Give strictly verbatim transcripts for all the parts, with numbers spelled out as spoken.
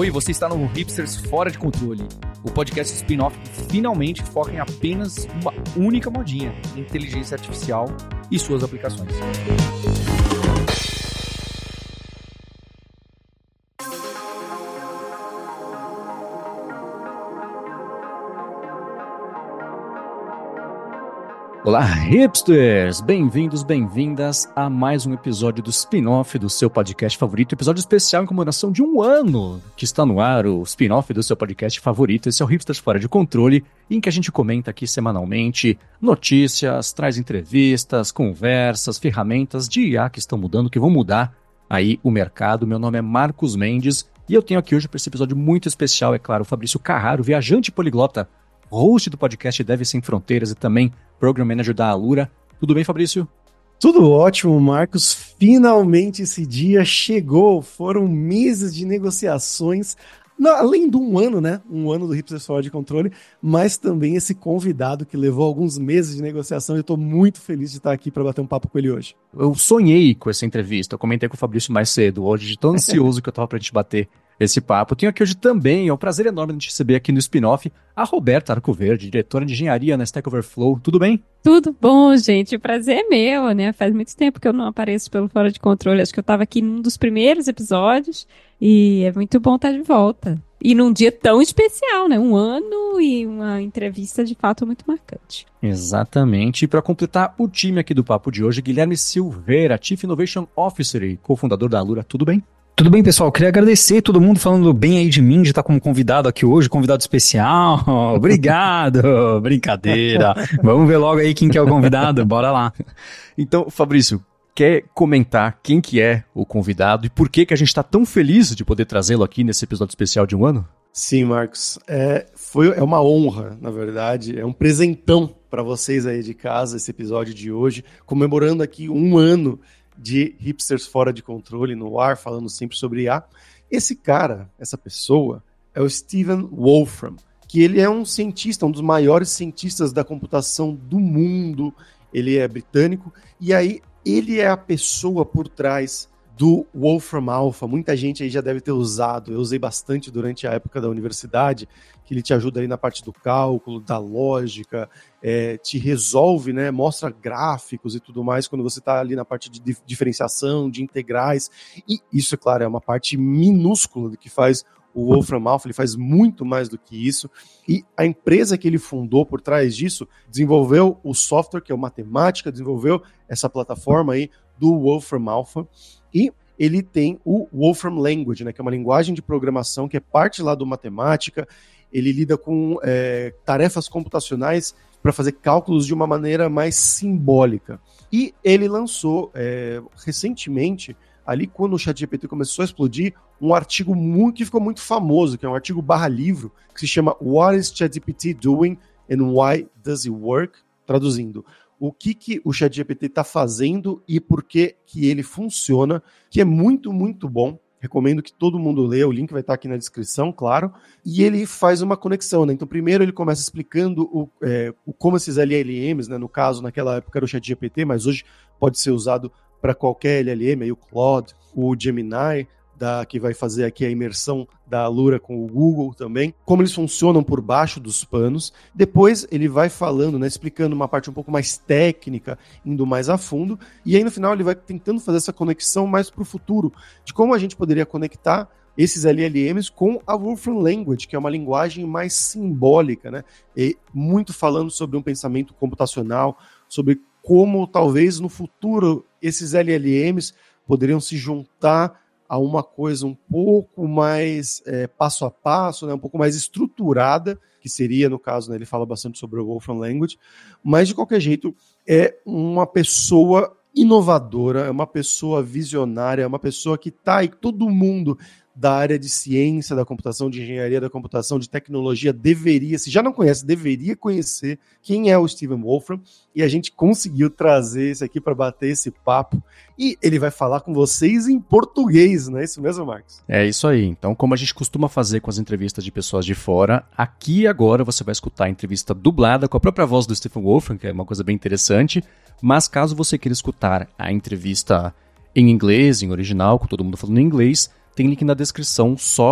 Oi, você está no Hipsters Fora de Controle, o podcast spin-off que finalmente foca em apenas uma única modinha, inteligência artificial e suas aplicações. Olá, hipsters! Bem-vindos, bem-vindas a mais um episódio do spin-off do seu podcast favorito, episódio especial em comemoração de um ano que está no ar, o spin-off do seu podcast favorito. Esse é o Hipsters Fora de Controle, em que a gente comenta aqui semanalmente notícias, traz entrevistas, conversas, ferramentas de I A que estão mudando, que vão mudar aí o mercado. Meu nome é Marcos Mendes e eu tenho aqui hoje para esse episódio muito especial, é claro, o Fabrício Carraro, viajante poliglota, host do podcast Dev Sem Fronteiras e também Program Manager da Alura. Tudo bem, Fabrício? Tudo ótimo, Marcos. Finalmente esse dia chegou. Foram meses de negociações, não, além de um ano, né? Um ano do Hipsters Fora de Controle, mas também esse convidado que levou alguns meses de negociação. Eu estou muito feliz de estar aqui para bater um papo com ele hoje. Eu sonhei com essa entrevista. Eu comentei com o Fabrício mais cedo hoje, de tão ansioso que eu estava para a gente bater esse papo. Tenho aqui hoje também, é um prazer enorme de te receber aqui no spin-off, a Roberta Arcoverde, diretora de engenharia na Stack Overflow. Tudo bem? Tudo bom, gente. O prazer é meu, né? Faz muito tempo que eu não apareço pelo Fora de Controle. Acho que eu estava aqui num dos primeiros episódios e é muito bom estar de volta. E num dia tão especial, né? Um ano e uma entrevista de fato muito marcante. Exatamente. E para completar o time aqui do papo de hoje, Guilherme Silveira, Chief Innovation Officer e cofundador da Alura. Tudo bem? Tudo bem, pessoal? Queria agradecer todo mundo falando bem aí de mim, de estar como convidado aqui hoje, convidado especial. Obrigado! Brincadeira! Vamos ver logo aí quem que é o convidado, bora lá. Então, Fabrício, quer comentar quem que é o convidado e por que que a gente está tão feliz de poder trazê-lo aqui nesse episódio especial de um ano? Sim, Marcos. É, foi, é uma honra, na verdade, é um presentão para vocês aí de casa, esse episódio de hoje, comemorando aqui um ano de Hipsters Fora de Controle no ar, falando sempre sobre I A. Esse cara, essa pessoa, é o Stephen Wolfram, que ele é um cientista, um dos maiores cientistas da computação do mundo. Ele é britânico, e aí ele é a pessoa por trás do Wolfram Alpha. Muita gente aí já deve ter usado, eu usei bastante durante a época da universidade, que ele te ajuda ali na parte do cálculo, da lógica, é, te resolve, né, mostra gráficos e tudo mais quando você está ali na parte de dif- diferenciação, de integrais, e isso, é claro, é uma parte minúscula do que faz o Wolfram Alpha. Ele faz muito mais do que isso, e a empresa que ele fundou por trás disso desenvolveu o software, que é o Matemática, desenvolveu essa plataforma aí do Wolfram Alpha, e ele tem o Wolfram Language, né, que é uma linguagem de programação que é parte lá do Matemática. Ele lida com é, tarefas computacionais para fazer cálculos de uma maneira mais simbólica. E ele lançou é, recentemente, ali quando o ChatGPT começou a explodir, um artigo muito, que ficou muito famoso, que é um artigo barra livro, que se chama What is ChatGPT Doing and Why Does It Work? Traduzindo, o que, que o ChatGPT está fazendo e por que, que ele funciona, que é muito, muito bom. Recomendo que todo mundo leia, o link vai estar aqui na descrição, claro. E ele faz uma conexão, né? Então, primeiro ele começa explicando o, é, o, como esses L L Ms, né? No caso, naquela época era o ChatGPT, mas hoje pode ser usado para qualquer L L M, aí o Claude, o Gemini, da, que vai fazer aqui a imersão da Alura com o Google também, como eles funcionam por baixo dos panos. Depois ele vai falando, né, explicando uma parte um pouco mais técnica, indo mais a fundo, e aí no final ele vai tentando fazer essa conexão mais para o futuro, de como a gente poderia conectar esses L L Ms com a Wolfram Language, que é uma linguagem mais simbólica, né, e muito falando sobre um pensamento computacional, sobre como talvez no futuro esses L L Ms poderiam se juntar a uma coisa um pouco mais é, passo a passo, né, um pouco mais estruturada, que seria, no caso, né, ele fala bastante sobre o Wolfram Language, mas de qualquer jeito é uma pessoa inovadora, é uma pessoa visionária, é uma pessoa que está aí, todo mundo da área de ciência da computação, de engenharia da computação, de tecnologia, deveria, se já não conhece, deveria conhecer quem é o Stephen Wolfram, e a gente conseguiu trazer isso aqui para bater esse papo, e ele vai falar com vocês em português, não é isso mesmo, Marcos? É isso aí. Então, como a gente costuma fazer com as entrevistas de pessoas de fora, aqui agora você vai escutar a entrevista dublada com a própria voz do Stephen Wolfram, que é uma coisa bem interessante, mas caso você queira escutar a entrevista em inglês, em original, com todo mundo falando em inglês, tem link na descrição só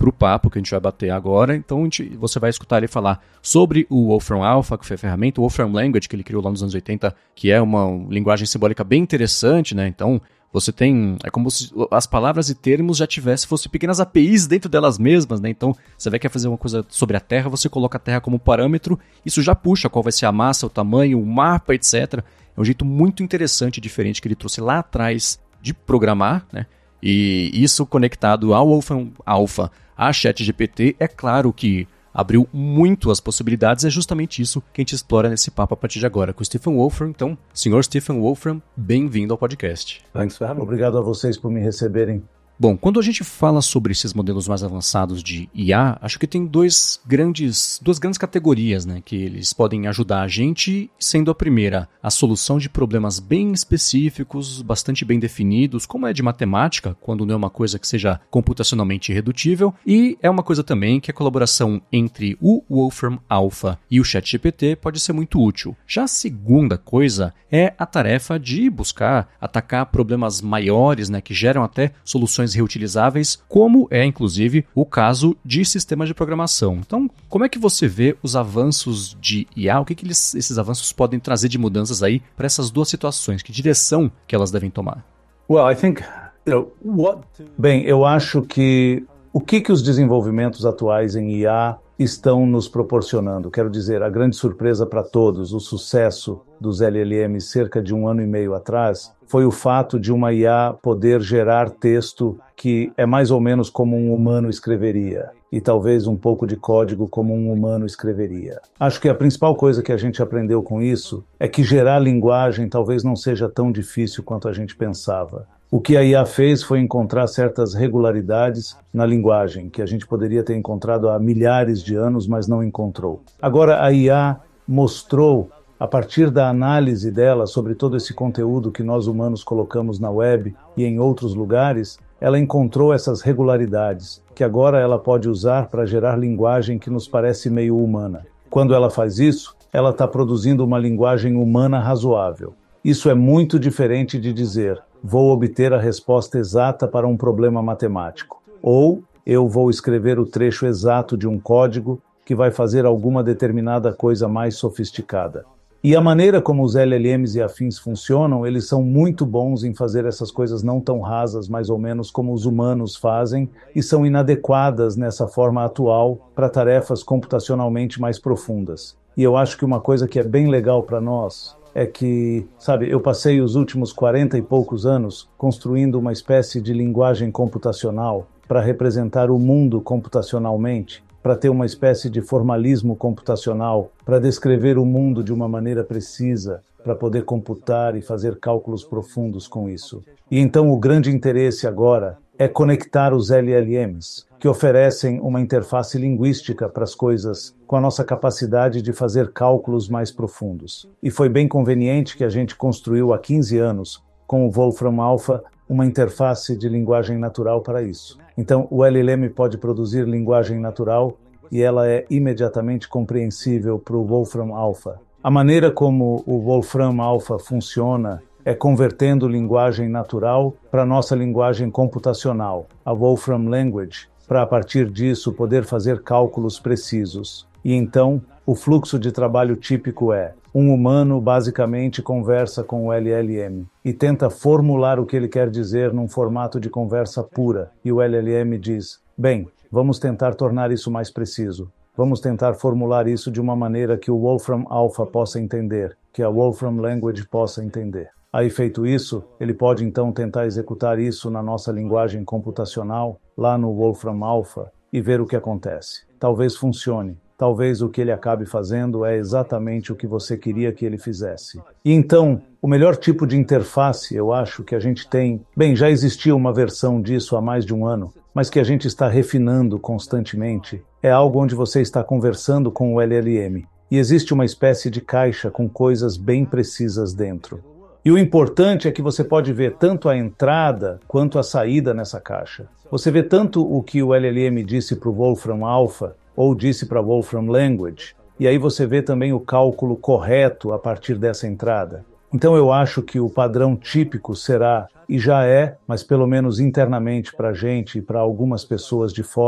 para o papo que a gente vai bater agora. Então a gente, você vai escutar ele falar sobre o Wolfram Alpha, que foi a ferramenta, o Wolfram Language, que ele criou lá nos anos oitenta, que é uma linguagem simbólica bem interessante, né? Então você tem, é como se as palavras e termos já tivessem, fossem pequenas A P Is dentro delas mesmas, né? Então, você vai querer fazer uma coisa sobre a Terra, você coloca a Terra como parâmetro, isso já puxa qual vai ser a massa, o tamanho, o mapa, etcétera. É um jeito muito interessante e diferente que ele trouxe lá atrás de programar, né? E isso conectado ao Wolfram Alpha, a ChatGPT, é claro que abriu muito as possibilidades, é justamente isso que a gente explora nesse papo a partir de agora com o Stephen Wolfram. Então, senhor Stephen Wolfram, bem-vindo ao podcast. Obrigado a vocês por me receberem. Bom, quando a gente fala sobre esses modelos mais avançados de I A, acho que tem dois grandes, duas grandes categorias, né, que eles podem ajudar a gente, sendo a primeira, a solução de problemas bem específicos, bastante bem definidos, como é de matemática, quando não é uma coisa que seja computacionalmente irredutível, e é uma coisa também que a colaboração entre o Wolfram Alpha e o ChatGPT pode ser muito útil. Já a segunda coisa é a tarefa de buscar atacar problemas maiores, né, que geram até soluções reutilizáveis, como é inclusive o caso de sistemas de programação. Então, como é que você vê os avanços de I A? O que, que eles, esses avanços podem trazer de mudanças aí para essas duas situações? Que direção que elas devem tomar? Well, I think, you know, what... Bem, eu acho que o que, que os desenvolvimentos atuais em I A estão nos proporcionando? Quero dizer, a grande surpresa para todos, o sucesso dos L L Ms cerca de um ano e meio atrás, foi o fato de uma I A poder gerar texto que é mais ou menos como um humano escreveria, e talvez um pouco de código como um humano escreveria. Acho que a principal coisa que a gente aprendeu com isso é que gerar linguagem talvez não seja tão difícil quanto a gente pensava. O que a I A fez foi encontrar certas regularidades na linguagem, que a gente poderia ter encontrado há milhares de anos, mas não encontrou. Agora a I A mostrou, a partir da análise dela sobre todo esse conteúdo que nós humanos colocamos na web e em outros lugares, ela encontrou essas regularidades, que agora ela pode usar para gerar linguagem que nos parece meio humana. Quando ela faz isso, ela está produzindo uma linguagem humana razoável. Isso é muito diferente de dizer, vou obter a resposta exata para um problema matemático, ou eu vou escrever o trecho exato de um código que vai fazer alguma determinada coisa mais sofisticada. E a maneira como os L L Ms e afins funcionam, eles são muito bons em fazer essas coisas não tão rasas, mais ou menos como os humanos fazem, e são inadequadas nessa forma atual para tarefas computacionalmente mais profundas. E eu acho que uma coisa que é bem legal para nós é que, sabe, eu passei os últimos quarenta e poucos anos construindo uma espécie de linguagem computacional para representar o mundo computacionalmente, para ter uma espécie de formalismo computacional, para descrever o mundo de uma maneira precisa, para poder computar e fazer cálculos profundos com isso. E então o grande interesse agora é conectar os L L Ms, que oferecem uma interface linguística para as coisas com a nossa capacidade de fazer cálculos mais profundos. E foi bem conveniente que a gente construiu há quinze anos, com o Wolfram Alpha, uma interface de linguagem natural para isso. Então, o L L M pode produzir linguagem natural e ela é imediatamente compreensível para o Wolfram Alpha. A maneira como o Wolfram Alpha funciona é convertendo linguagem natural para nossa linguagem computacional, a Wolfram Language, para a partir disso poder fazer cálculos precisos. E então, o fluxo de trabalho típico é: um humano basicamente conversa com o L L M e tenta formular o que ele quer dizer num formato de conversa pura. E o L L M diz, bem, vamos tentar tornar isso mais preciso. Vamos tentar formular isso de uma maneira que o Wolfram Alpha possa entender, que a Wolfram Language possa entender. Aí, feito isso, ele pode então tentar executar isso na nossa linguagem computacional, lá no Wolfram Alpha, e ver o que acontece. Talvez funcione. Talvez o que ele acabe fazendo é exatamente o que você queria que ele fizesse. E então, o melhor tipo de interface, eu acho, que a gente tem... Bem, já existia uma versão disso há mais de um ano, mas que a gente está refinando constantemente, é algo onde você está conversando com o L L M. E existe uma espécie de caixa com coisas bem precisas dentro. E o importante é que você pode ver tanto a entrada quanto a saída nessa caixa. Você vê tanto o que o L L M disse para o Wolfram Alpha, ou disse para Wolfram Language, e aí você vê também o cálculo correto a partir dessa entrada. Então eu acho que o padrão típico será, e já é, mas pelo menos internamente para a gente e para algumas pessoas de fora,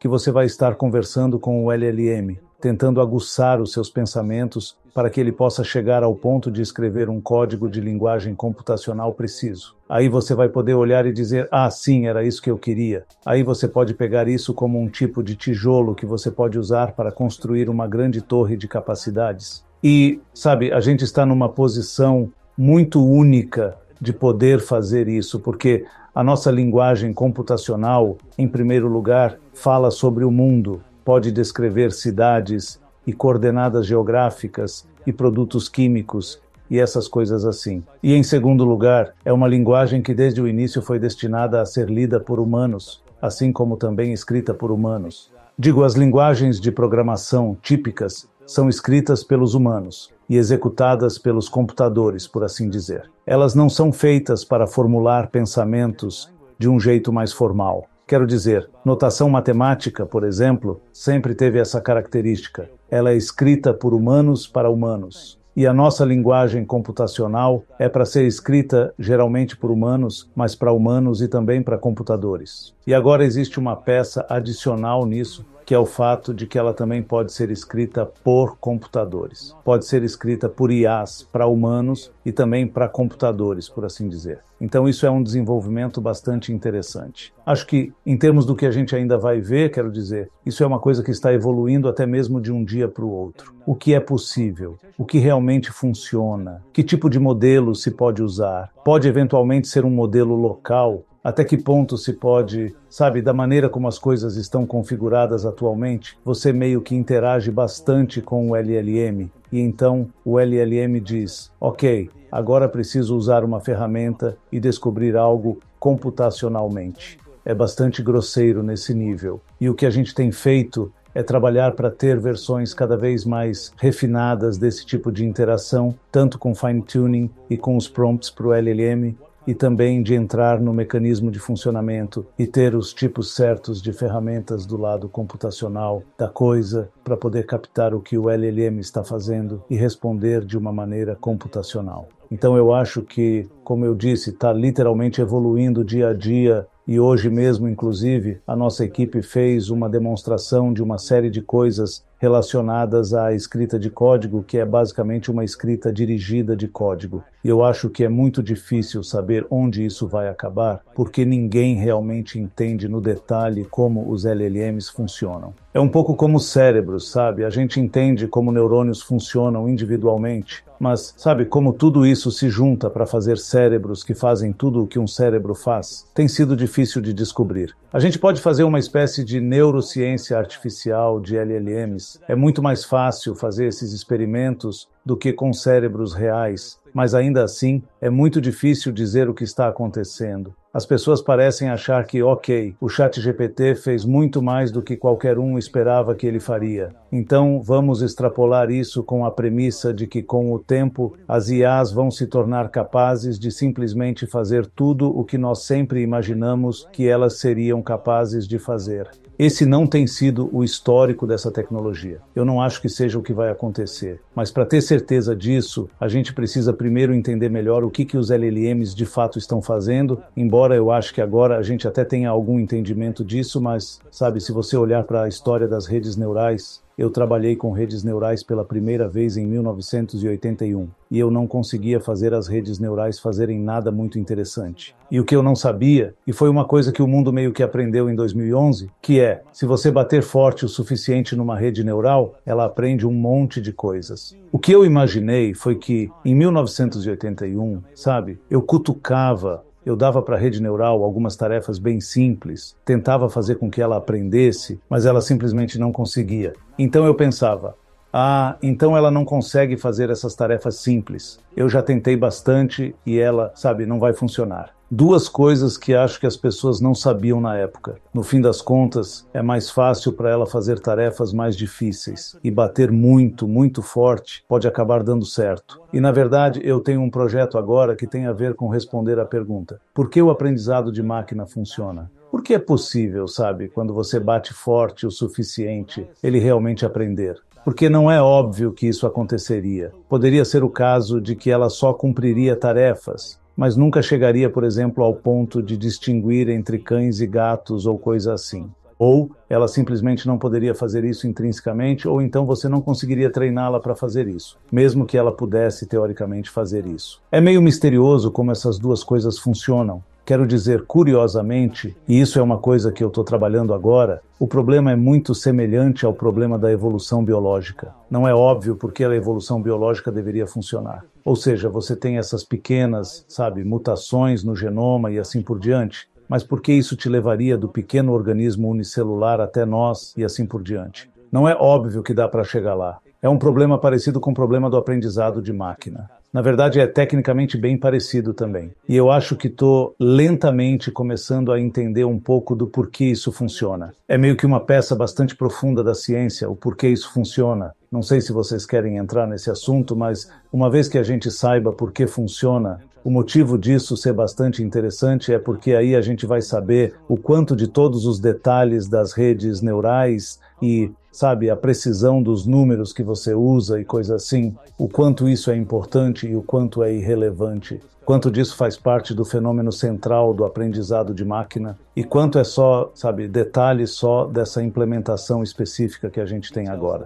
que você vai estar conversando com o L L M, tentando aguçar os seus pensamentos para que ele possa chegar ao ponto de escrever um código de linguagem computacional preciso. Aí você vai poder olhar e dizer, ah, sim, era isso que eu queria. Aí você pode pegar isso como um tipo de tijolo que você pode usar para construir uma grande torre de capacidades. E, sabe, a gente está numa posição muito única de poder fazer isso, porque a nossa linguagem computacional, em primeiro lugar, fala sobre o mundo, pode descrever cidades e coordenadas geográficas e produtos químicos e essas coisas assim. E em segundo lugar, é uma linguagem que desde o início foi destinada a ser lida por humanos, assim como também escrita por humanos. Digo, as linguagens de programação típicas são escritas pelos humanos e executadas pelos computadores, por assim dizer. Elas não são feitas para formular pensamentos de um jeito mais formal. Quero dizer, notação matemática, por exemplo, sempre teve essa característica. Ela é escrita por humanos para humanos. E a nossa linguagem computacional é para ser escrita geralmente por humanos, mas para humanos e também para computadores. E agora existe uma peça adicional nisso, que é o fato de que ela também pode ser escrita por computadores. Pode ser escrita por I As para humanos e também para computadores, por assim dizer. Então isso é um desenvolvimento bastante interessante. Acho que, em termos do que a gente ainda vai ver, quero dizer, isso é uma coisa que está evoluindo até mesmo de um dia para o outro. O que é possível? O que realmente funciona? Que tipo de modelo se pode usar? Pode eventualmente ser um modelo local? Até que ponto se pode, sabe, da maneira como as coisas estão configuradas atualmente, você meio que interage bastante com o L L M e então o L L M diz, ok, agora preciso usar uma ferramenta e descobrir algo computacionalmente. É bastante grosseiro nesse nível. E o que a gente tem feito é trabalhar para ter versões cada vez mais refinadas desse tipo de interação, tanto com fine-tuning e com os prompts para o L L M, e também de entrar no mecanismo de funcionamento e ter os tipos certos de ferramentas do lado computacional da coisa para poder captar o que o L L M está fazendo e responder de uma maneira computacional. Então eu acho que, como eu disse, está literalmente evoluindo dia a dia. E hoje mesmo, inclusive, a nossa equipe fez uma demonstração de uma série de coisas relacionadas à escrita de código, que é basicamente uma escrita dirigida de código. E eu acho que é muito difícil saber onde isso vai acabar, porque ninguém realmente entende no detalhe como os L L Ms funcionam. É um pouco como cérebros, sabe? A gente entende como neurônios funcionam individualmente, mas sabe como tudo isso se junta para fazer cérebros que fazem tudo o que um cérebro faz? Tem sido difícil de descobrir. A gente pode fazer uma espécie de neurociência artificial de L L Ms. É muito mais fácil fazer esses experimentos do que com cérebros reais, mas ainda assim é muito difícil dizer o que está acontecendo. As pessoas parecem achar que, ok, o ChatGPT fez muito mais do que qualquer um esperava que ele faria. Então, vamos extrapolar isso com a premissa de que, com o tempo, as I As vão se tornar capazes de simplesmente fazer tudo o que nós sempre imaginamos que elas seriam capazes de fazer. Esse não tem sido o histórico dessa tecnologia. Eu não acho que seja o que vai acontecer. Mas para ter certeza disso, a gente precisa primeiro entender melhor o que, que os L L Ms de fato estão fazendo, embora eu acho que agora a gente até tenha algum entendimento disso, mas, sabe, se você olhar para a história das redes neurais, eu trabalhei com redes neurais pela primeira vez em mil novecentos e oitenta e um e eu não conseguia fazer as redes neurais fazerem nada muito interessante. E o que eu não sabia, e foi uma coisa que o mundo meio que aprendeu em dois mil e onze, que é, se você bater forte o suficiente numa rede neural, ela aprende um monte de coisas. O que eu imaginei foi que, em mil novecentos e oitenta e um, sabe, eu cutucava, eu dava para a rede neural algumas tarefas bem simples, tentava fazer com que ela aprendesse, mas ela simplesmente não conseguia. Então eu pensava, ah, então ela não consegue fazer essas tarefas simples. Eu já tentei bastante e ela, sabe, não vai funcionar. Duas coisas que acho que as pessoas não sabiam na época. No fim das contas, é mais fácil para ela fazer tarefas mais difíceis. E bater muito, muito forte pode acabar dando certo. E, na verdade, eu tenho um projeto agora que tem a ver com responder à pergunta: por que o aprendizado de máquina funciona? Porque é possível, sabe, quando você bate forte o suficiente, ele realmente aprender. Porque não é óbvio que isso aconteceria. Poderia ser o caso de que ela só cumpriria tarefas, mas nunca chegaria, por exemplo, ao ponto de distinguir entre cães e gatos ou coisa assim. Ou ela simplesmente não poderia fazer isso intrinsecamente, ou então você não conseguiria treiná-la para fazer isso, mesmo que ela pudesse teoricamente fazer isso. É meio misterioso como essas duas coisas funcionam. Quero dizer, curiosamente, e isso é uma coisa que eu estou trabalhando agora, o problema é muito semelhante ao problema da evolução biológica. Não é óbvio porque a evolução biológica deveria funcionar. Ou seja, você tem essas pequenas, sabe, mutações no genoma e assim por diante. Mas por que isso te levaria do pequeno organismo unicelular até nós e assim por diante? Não é óbvio que dá para chegar lá. É um problema parecido com o problema do aprendizado de máquina. Na verdade, é tecnicamente bem parecido também. E eu acho que estou lentamente começando a entender um pouco do porquê isso funciona. É meio que uma peça bastante profunda da ciência, o porquê isso funciona. Não sei se vocês querem entrar nesse assunto, mas uma vez que a gente saiba por que funciona, o motivo disso ser bastante interessante é porque aí a gente vai saber o quanto de todos os detalhes das redes neurais e, sabe, a precisão dos números que você usa e coisa assim, o quanto isso é importante e o quanto é irrelevante, quanto disso faz parte do fenômeno central do aprendizado de máquina e quanto é só, sabe, detalhe só dessa implementação específica que a gente tem agora.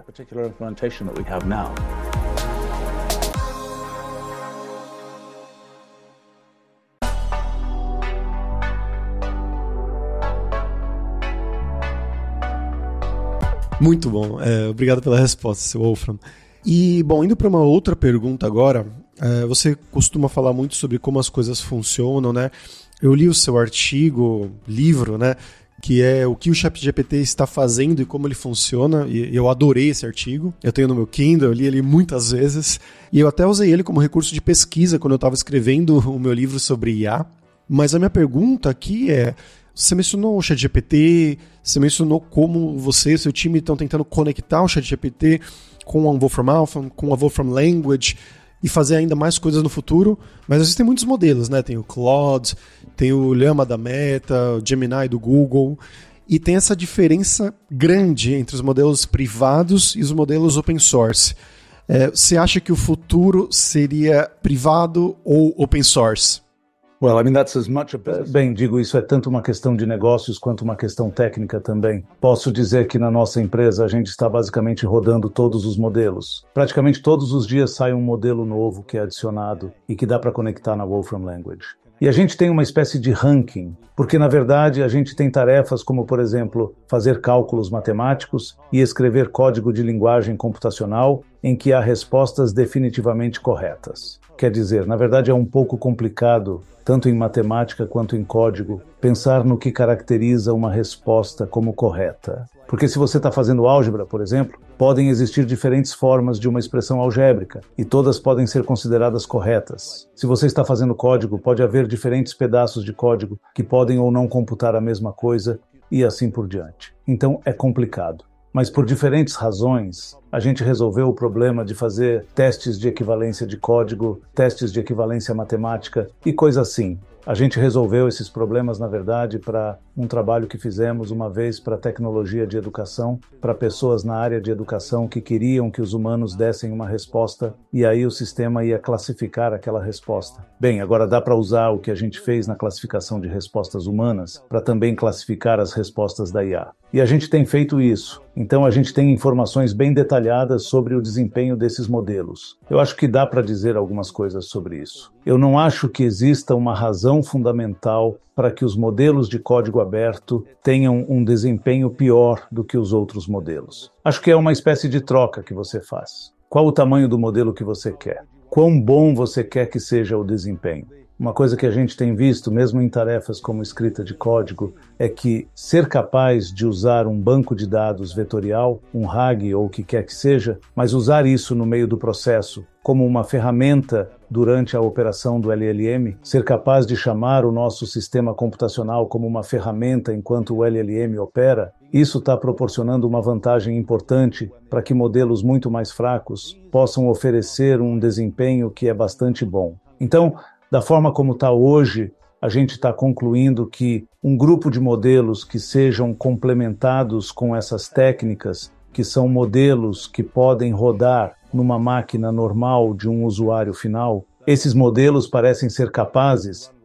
Muito bom, é, obrigado pela resposta, seu Wolfram. E, bom, indo para uma outra pergunta agora, é, você costuma falar muito sobre como as coisas funcionam, né? Eu li o seu artigo, livro, né? Que é o que o ChatGPT está fazendo e como ele funciona, e eu adorei esse artigo. Eu tenho no meu Kindle, eu li ele muitas vezes, e eu até usei ele como recurso de pesquisa quando eu estava escrevendo o meu livro sobre I A. Mas a minha pergunta aqui é... Você mencionou o ChatGPT, você mencionou como você e seu time estão tentando conectar o ChatGPT com a Wolfram Alpha, com a Wolfram Language e fazer ainda mais coisas no futuro, mas existem muitos modelos, né? Tem o Claude, tem o Llama da Meta, o Gemini do Google, e tem essa diferença grande entre os modelos privados e os modelos open source. É, você acha que o futuro seria privado ou open source? Well, I mean, that's as much a business. Bem, digo, isso é tanto uma questão de negócios quanto uma questão técnica também. Posso dizer que na nossa empresa a gente está basicamente rodando todos os modelos. Praticamente todos os dias sai um modelo novo que é adicionado e que dá para conectar na Wolfram Language. E a gente tem uma espécie de ranking, porque na verdade a gente tem tarefas como, por exemplo, fazer cálculos matemáticos e escrever código de linguagem computacional em que há respostas definitivamente corretas. Quer dizer, na verdade é um pouco complicado, tanto em matemática quanto em código, pensar no que caracteriza uma resposta como correta. Porque se você está fazendo álgebra, por exemplo, podem existir diferentes formas de uma expressão algébrica, e todas podem ser consideradas corretas. Se você está fazendo código, pode haver diferentes pedaços de código que podem ou não computar a mesma coisa, e assim por diante. Então é complicado. Mas por diferentes razões, a gente resolveu o problema de fazer testes de equivalência de código, testes de equivalência matemática e coisa assim. A gente resolveu esses problemas, na verdade, para um trabalho que fizemos uma vez para tecnologia de educação, para pessoas na área de educação que queriam que os humanos dessem uma resposta e aí o sistema ia classificar aquela resposta. Bem, agora dá para usar o que a gente fez na classificação de respostas humanas para também classificar as respostas da I A. E a gente tem feito isso. Então a gente tem informações bem detalhadas sobre o desempenho desses modelos. Eu acho que dá para dizer algumas coisas sobre isso. Eu não acho que exista uma razão fundamental para que os modelos de código aberto tenham um desempenho pior do que os outros modelos. Acho que é uma espécie de troca que você faz. Qual o tamanho do modelo que você quer? Quão bom você quer que seja o desempenho? Uma coisa que a gente tem visto, mesmo em tarefas como escrita de código, é que ser capaz de usar um banco de dados vetorial, um RAG ou o que quer que seja, mas usar isso no meio do processo como uma ferramenta durante a operação do L L M, ser capaz de chamar o nosso sistema computacional como uma ferramenta enquanto o L L M opera, isso está proporcionando uma vantagem importante para que modelos muito mais fracos possam oferecer um desempenho que é bastante bom. Então, da forma como está hoje, a gente está concluindo que um grupo de modelos que sejam complementados com essas técnicas, que são modelos que podem rodar numa máquina normal de um usuário final, esses modelos parecem ser capazes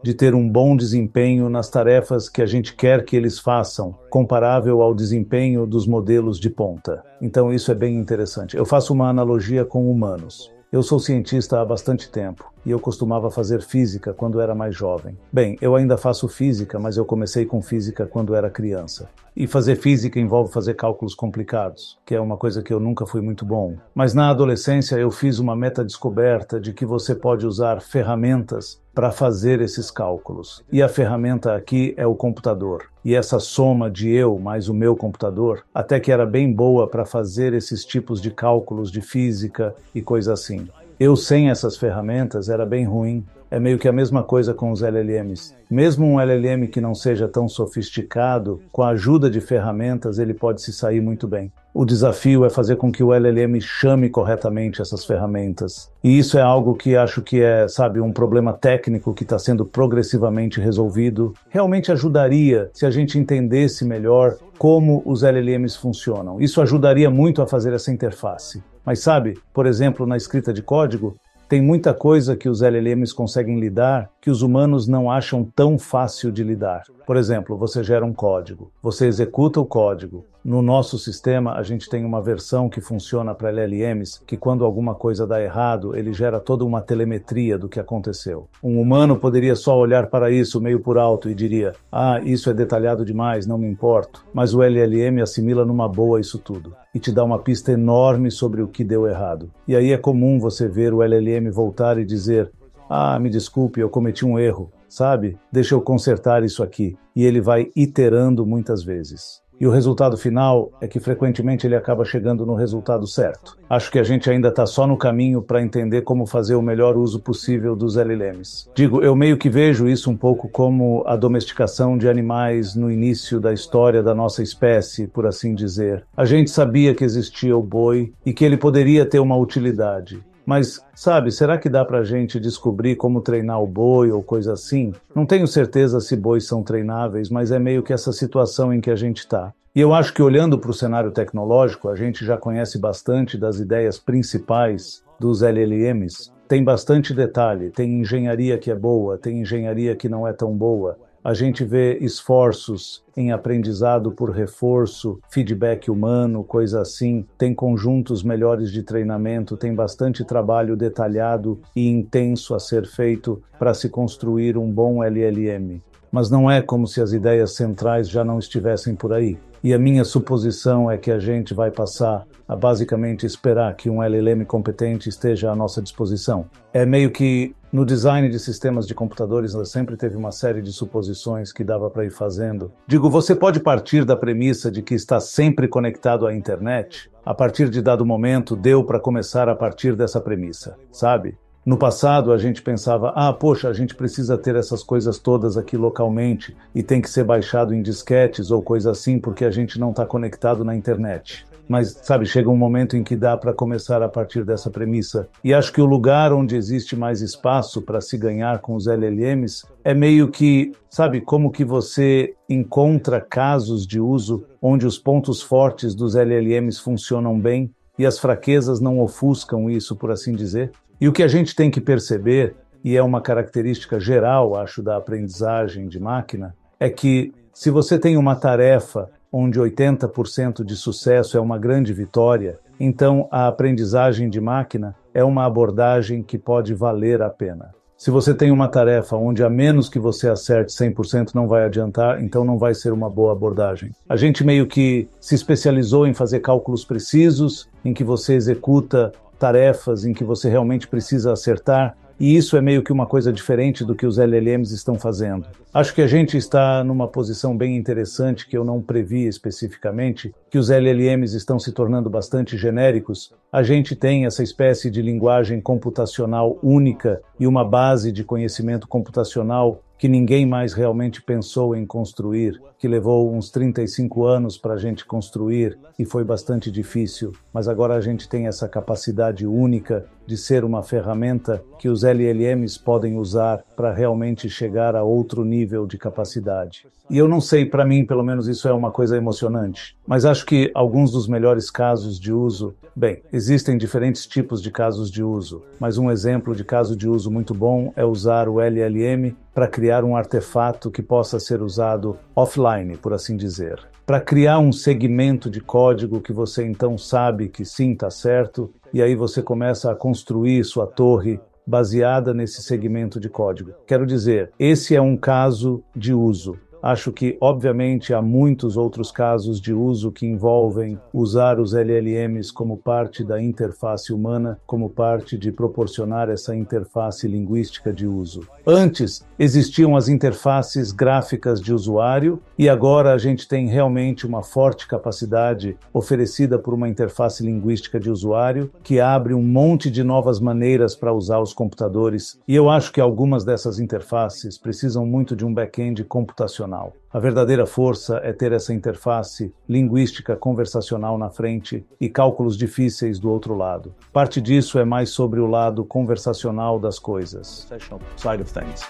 de ter um bom desempenho nas tarefas que a gente quer que eles façam, comparável ao desempenho dos modelos de ponta. Então isso é bem interessante. Eu faço uma analogia com humanos. Eu sou cientista há bastante tempo e eu costumava fazer física quando era mais jovem. Bem, eu ainda faço física, mas eu comecei com física quando era criança. E fazer física envolve fazer cálculos complicados, que é uma coisa que eu nunca fui muito bom. Mas na adolescência eu fiz uma meta-descoberta de que você pode usar ferramentas para fazer esses cálculos. E a ferramenta aqui é o computador. E essa soma de eu mais o meu computador até que era bem boa para fazer esses tipos de cálculos de física e coisa assim. Eu sem essas ferramentas era bem ruim. É meio que a mesma coisa com os L L Ms. Mesmo um L L M que não seja tão sofisticado, com a ajuda de ferramentas ele pode se sair muito bem. O desafio é fazer com que o L L M chame corretamente essas ferramentas. E isso é algo que acho que é, sabe, um problema técnico que está sendo progressivamente resolvido. Realmente ajudaria se a gente entendesse melhor como os L L Ms funcionam. Isso ajudaria muito a fazer essa interface. Mas sabe, por exemplo, na escrita de código, tem muita coisa que os L L Ms conseguem lidar que os humanos não acham tão fácil de lidar. Por exemplo, você gera um código, você executa o código. No nosso sistema, a gente tem uma versão que funciona para L L Ms, que quando alguma coisa dá errado, ele gera toda uma telemetria do que aconteceu. Um humano poderia só olhar para isso meio por alto e diria, ah, isso é detalhado demais, não me importo. Mas o L L M assimila numa boa isso tudo e te dá uma pista enorme sobre o que deu errado. E aí é comum você ver o L L M voltar e dizer, ah, me desculpe, eu cometi um erro, sabe? Deixa eu consertar isso aqui. E ele vai iterando muitas vezes. E o resultado final é que frequentemente ele acaba chegando no resultado certo. Acho que a gente ainda está só no caminho para entender como fazer o melhor uso possível dos L L Ms. Digo, eu meio que vejo isso um pouco como a domesticação de animais no início da história da nossa espécie, por assim dizer. A gente sabia que existia o boi e que ele poderia ter uma utilidade. Mas, sabe, será que dá pra gente descobrir como treinar o boi ou coisa assim? Não tenho certeza se bois são treináveis, mas é meio que essa situação em que a gente tá. E eu acho que olhando para o cenário tecnológico, a gente já conhece bastante das ideias principais dos L L Ms. Tem bastante detalhe, tem engenharia que é boa, tem engenharia que não é tão boa. A gente vê esforços em aprendizado por reforço, feedback humano, coisa assim. Tem conjuntos melhores de treinamento, tem bastante trabalho detalhado e intenso a ser feito para se construir um bom L L M. Mas não é como se as ideias centrais já não estivessem por aí. E a minha suposição é que a gente vai passar a basicamente esperar que um L L M competente esteja à nossa disposição. É meio que no design de sistemas de computadores sempre teve uma série de suposições que dava para ir fazendo. Digo, você pode partir da premissa de que está sempre conectado à internet. A partir de dado momento, deu para começar a partir dessa premissa, sabe? No passado, a gente pensava, ah, poxa, a gente precisa ter essas coisas todas aqui localmente e tem que ser baixado em disquetes ou coisa assim porque a gente não está conectado na internet. Mas, sabe, chega um momento em que dá para começar a partir dessa premissa. E acho que o lugar onde existe mais espaço para se ganhar com os L L Ms é meio que, sabe, como que você encontra casos de uso onde os pontos fortes dos L L Ms funcionam bem e as fraquezas não ofuscam isso, por assim dizer. E o que a gente tem que perceber, e é uma característica geral, acho, da aprendizagem de máquina, é que se você tem uma tarefa onde oitenta por cento de sucesso é uma grande vitória, então a aprendizagem de máquina é uma abordagem que pode valer a pena. Se você tem uma tarefa onde a menos que você acerte cem por cento não vai adiantar, então não vai ser uma boa abordagem. A gente meio que se especializou em fazer cálculos precisos, em que você executa tarefas em que você realmente precisa acertar, e isso é meio que uma coisa diferente do que os L L Ms estão fazendo. Acho que a gente está numa posição bem interessante que eu não previ especificamente, que os L L Ms estão se tornando bastante genéricos. A gente tem essa espécie de linguagem computacional única e uma base de conhecimento computacional que ninguém mais realmente pensou em construir, que levou uns trinta e cinco anos para a gente construir e foi bastante difícil, mas agora a gente tem essa capacidade única de ser uma ferramenta que os L L Ms podem usar para realmente chegar a outro nível de capacidade. E eu não sei, para mim, pelo menos isso é uma coisa emocionante, mas acho que alguns dos melhores casos de uso, bem, existem diferentes tipos de casos de uso, mas um exemplo de caso de uso muito bom é usar o L L M para criar um artefato que possa ser usado offline, por assim dizer. Para criar um segmento de código que você então sabe que sim, está certo, e aí você começa a construir sua torre baseada nesse segmento de código. Quero dizer, esse é um caso de uso. Acho que, obviamente, há muitos outros casos de uso que envolvem usar os L L Ms como parte da interface humana, como parte de proporcionar essa interface linguística de uso. Antes, existiam as interfaces gráficas de usuário e agora a gente tem realmente uma forte capacidade oferecida por uma interface linguística de usuário que abre um monte de novas maneiras para usar os computadores. E eu acho que algumas dessas interfaces precisam muito de um back-end computacional. A verdadeira força é ter essa interface linguística conversacional na frente e cálculos difíceis do outro lado. Parte disso é mais sobre o lado conversacional das coisas. Side of things.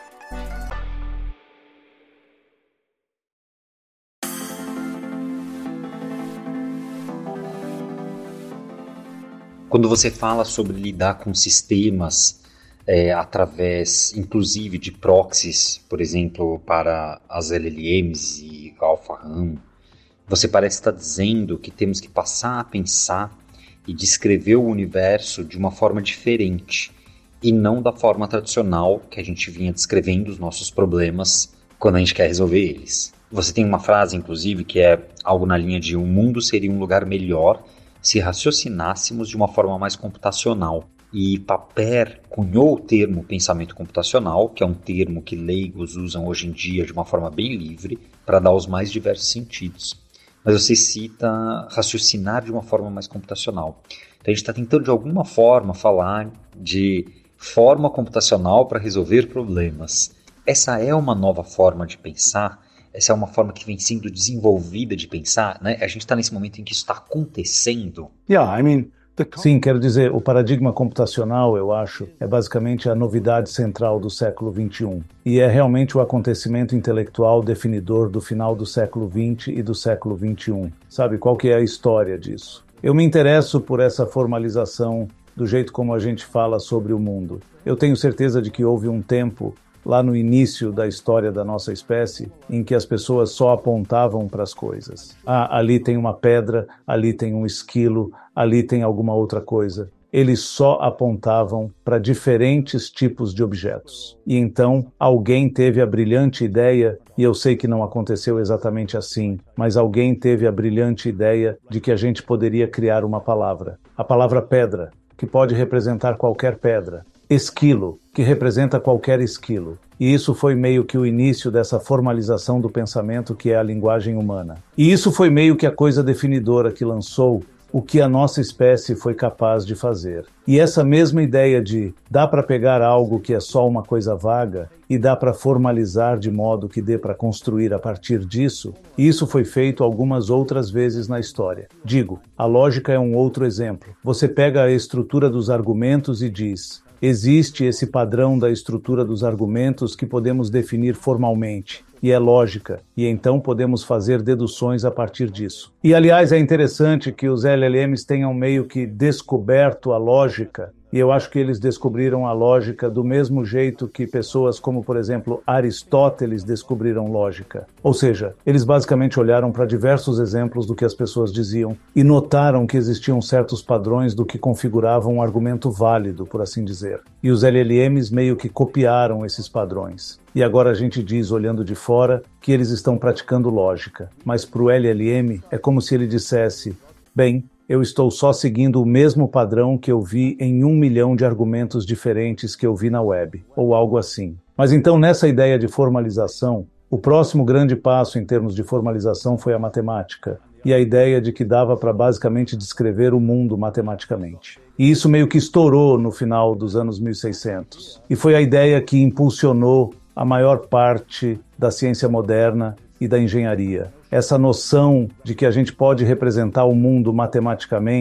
Quando você fala sobre lidar com sistemas É, através, inclusive, de proxies, por exemplo, para as L L Ms e Alpha RAM, você parece estar dizendo que temos que passar a pensar e descrever o universo de uma forma diferente e não da forma tradicional que a gente vinha descrevendo os nossos problemas quando a gente quer resolver eles. Você tem uma frase, inclusive, que é algo na linha de: o mundo seria um lugar melhor se raciocinássemos de uma forma mais computacional. E Papert cunhou o termo pensamento computacional, que é um termo que leigos usam hoje em dia de uma forma bem livre para dar os mais diversos sentidos. Mas você cita raciocinar de uma forma mais computacional. Então a gente está tentando de alguma forma falar de forma computacional para resolver problemas. Essa é uma nova forma de pensar? Essa é uma forma que vem sendo desenvolvida de pensar, né? A gente está nesse momento em que isso está acontecendo. Yeah, I mean... Sim, quero dizer, o paradigma computacional, eu acho, é basicamente a novidade central do século vinte e um. E é realmente o acontecimento intelectual definidor do final do século vinte e do século vinte e um. Sabe, qual que é a história disso? Eu me interesso por essa formalização do jeito como a gente fala sobre o mundo. Eu tenho certeza de que houve um tempo lá no início da história da nossa espécie, em que as pessoas só apontavam para as coisas. Ah, ali tem uma pedra, ali tem um esquilo, ali tem alguma outra coisa. Eles só apontavam para diferentes tipos de objetos. E então alguém teve a brilhante ideia, e eu sei que não aconteceu exatamente assim, mas alguém teve a brilhante ideia de que a gente poderia criar uma palavra. A palavra pedra, que pode representar qualquer pedra. Esquilo, que representa qualquer esquilo. E isso foi meio que o início dessa formalização do pensamento que é a linguagem humana. E isso foi meio que a coisa definidora que lançou o que a nossa espécie foi capaz de fazer. E essa mesma ideia de dá para pegar algo que é só uma coisa vaga e dá para formalizar de modo que dê para construir a partir disso, isso foi feito algumas outras vezes na história. Digo, a lógica é um outro exemplo. Você pega a estrutura dos argumentos e diz: existe esse padrão da estrutura dos argumentos que podemos definir formalmente, e é lógica, e então podemos fazer deduções a partir disso. E, aliás, é interessante que os L L Ms tenham meio que descoberto a lógica, e eu acho que eles descobriram a lógica do mesmo jeito que pessoas como, por exemplo, Aristóteles descobriram lógica. Ou seja, eles basicamente olharam para diversos exemplos do que as pessoas diziam e notaram que existiam certos padrões do que configuravam um argumento válido, por assim dizer. E os L L Ms meio que copiaram esses padrões. E agora a gente diz, olhando de fora, que eles estão praticando lógica. Mas para o L L M é como se ele dissesse: bem, eu estou só seguindo o mesmo padrão que eu vi em um milhão de argumentos diferentes que eu vi na web, ou algo assim. Mas então, nessa ideia de formalização, o próximo grande passo em termos de formalização foi a matemática, e a ideia de que dava para basicamente descrever o mundo matematicamente. E isso meio que estourou no final dos anos mil e seiscentos. E foi a ideia que impulsionou a maior parte da ciência moderna e da engenharia. Essa noção de que a gente pode representar o mundo matematicamente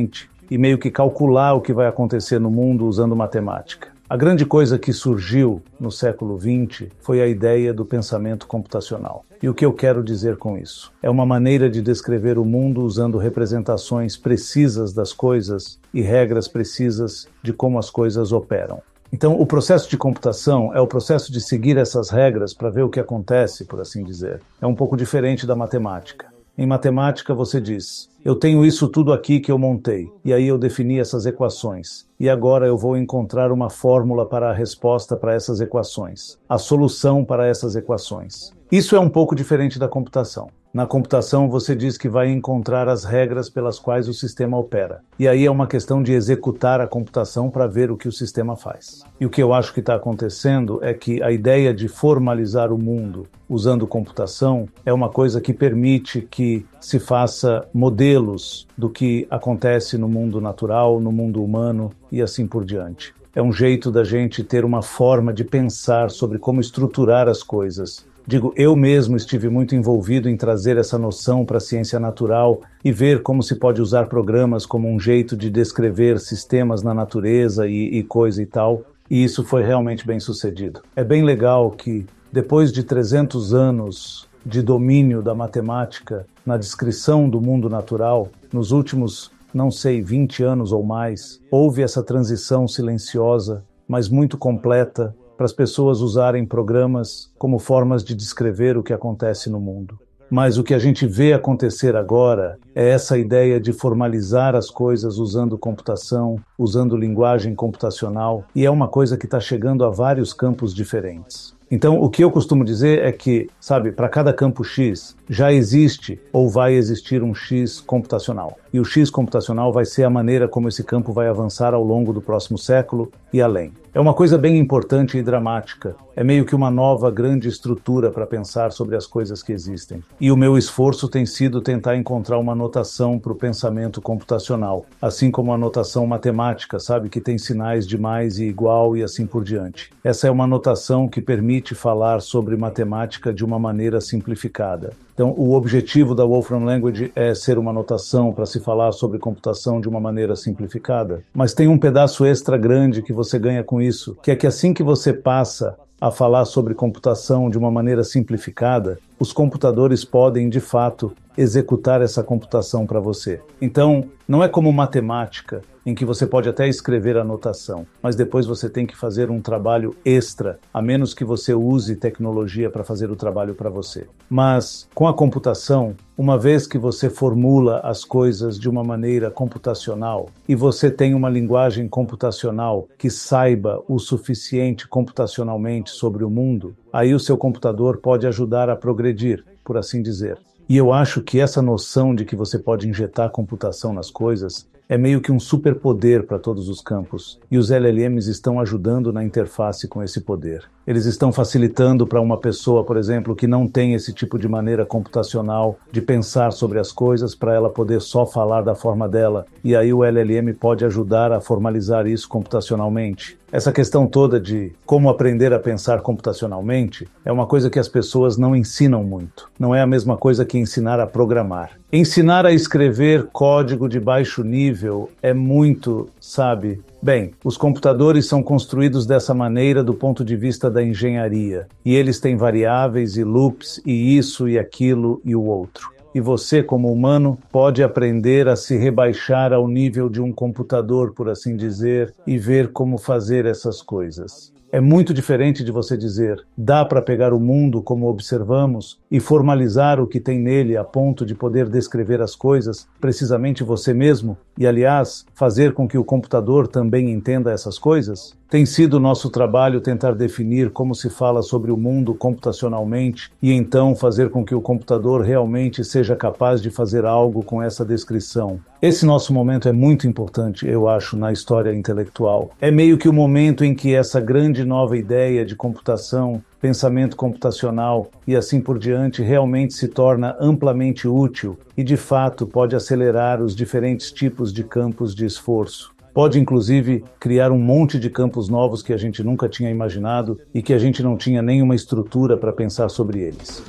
e meio que calcular o que vai acontecer no mundo usando matemática. A grande coisa que surgiu no século vinte foi a ideia do pensamento computacional. E o que eu quero dizer com isso? É uma maneira de descrever o mundo usando representações precisas das coisas e regras precisas de como as coisas operam. Então, o processo de computação é o processo de seguir essas regras para ver o que acontece, por assim dizer. É um pouco diferente da matemática. Em matemática, você diz, eu tenho isso tudo aqui que eu montei, e aí eu defini essas equações, e agora eu vou encontrar uma fórmula para a resposta para essas equações, a solução para essas equações. Isso é um pouco diferente da computação. Na computação, você diz que vai encontrar as regras pelas quais o sistema opera. E aí é uma questão de executar a computação para ver o que o sistema faz. E o que eu acho que está acontecendo é que a ideia de formalizar o mundo usando computação é uma coisa que permite que se faça modelos do que acontece no mundo natural, no mundo humano e assim por diante. É um jeito da gente ter uma forma de pensar sobre como estruturar as coisas. Digo, eu mesmo estive muito envolvido em trazer essa noção para a ciência natural e ver como se pode usar programas como um jeito de descrever sistemas na natureza e, e coisa e tal, e isso foi realmente bem sucedido. É bem legal que, depois de trezentos anos de domínio da matemática na descrição do mundo natural, nos últimos, não sei, vinte anos ou mais, houve essa transição silenciosa, mas muito completa, para as pessoas usarem programas como formas de descrever o que acontece no mundo. Mas o que a gente vê acontecer agora é essa ideia de formalizar as coisas usando computação, usando linguagem computacional, e é uma coisa que está chegando a vários campos diferentes. Então, o que eu costumo dizer é que, sabe, para cada campo X, já existe ou vai existir um X computacional. E o X computacional vai ser a maneira como esse campo vai avançar ao longo do próximo século e além. É uma coisa bem importante e dramática. É meio que uma nova grande estrutura para pensar sobre as coisas que existem. E o meu esforço tem sido tentar encontrar uma notação para o pensamento computacional, assim como a notação matemática, sabe, que tem sinais de mais e igual e assim por diante. Essa é uma notação que permite falar sobre matemática de uma maneira simplificada. Então, o objetivo da Wolfram Language é ser uma notação para se falar sobre computação de uma maneira simplificada. Mas tem um pedaço extra grande que você ganha com isso, que é que assim que você passa a falar sobre computação de uma maneira simplificada, os computadores podem, de fato, executar essa computação para você. Então, não é como matemática, em que você pode até escrever a notação, mas depois você tem que fazer um trabalho extra, a menos que você use tecnologia para fazer o trabalho para você. Mas, com a computação, uma vez que você formula as coisas de uma maneira computacional e você tem uma linguagem computacional que saiba o suficiente computacionalmente sobre o mundo, aí o seu computador pode ajudar a progredir, por assim dizer. E eu acho que essa noção de que você pode injetar computação nas coisas é meio que um superpoder para todos os campos, e os L L Ms estão ajudando na interface com esse poder. Eles estão facilitando para uma pessoa, por exemplo, que não tem esse tipo de maneira computacional de pensar sobre as coisas, para ela poder só falar da forma dela, e aí o L L M pode ajudar a formalizar isso computacionalmente. Essa questão toda de como aprender a pensar computacionalmente é uma coisa que as pessoas não ensinam muito. Não é a mesma coisa que ensinar a programar. Ensinar a escrever código de baixo nível é muito, sabe? Bem, os computadores são construídos dessa maneira do ponto de vista da engenharia. E eles têm variáveis e loops e isso e aquilo e o outro. E você, como humano, pode aprender a se rebaixar ao nível de um computador, por assim dizer, e ver como fazer essas coisas. É muito diferente de você dizer, dá para pegar o mundo como observamos e formalizar o que tem nele a ponto de poder descrever as coisas, precisamente você mesmo, e aliás, fazer com que o computador também entenda essas coisas? Tem sido nosso trabalho tentar definir como se fala sobre o mundo computacionalmente e então fazer com que o computador realmente seja capaz de fazer algo com essa descrição. Esse nosso momento é muito importante, eu acho, na história intelectual. É meio que o momento em que essa grande nova ideia de computação, pensamento computacional e assim por diante realmente se torna amplamente útil e, de fato, pode acelerar os diferentes tipos de campos de esforço. Pode, inclusive, criar um monte de campos novos que a gente nunca tinha imaginado e que a gente não tinha nenhuma estrutura para pensar sobre eles.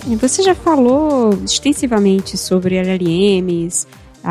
Você já falou extensivamente sobre L L Ms,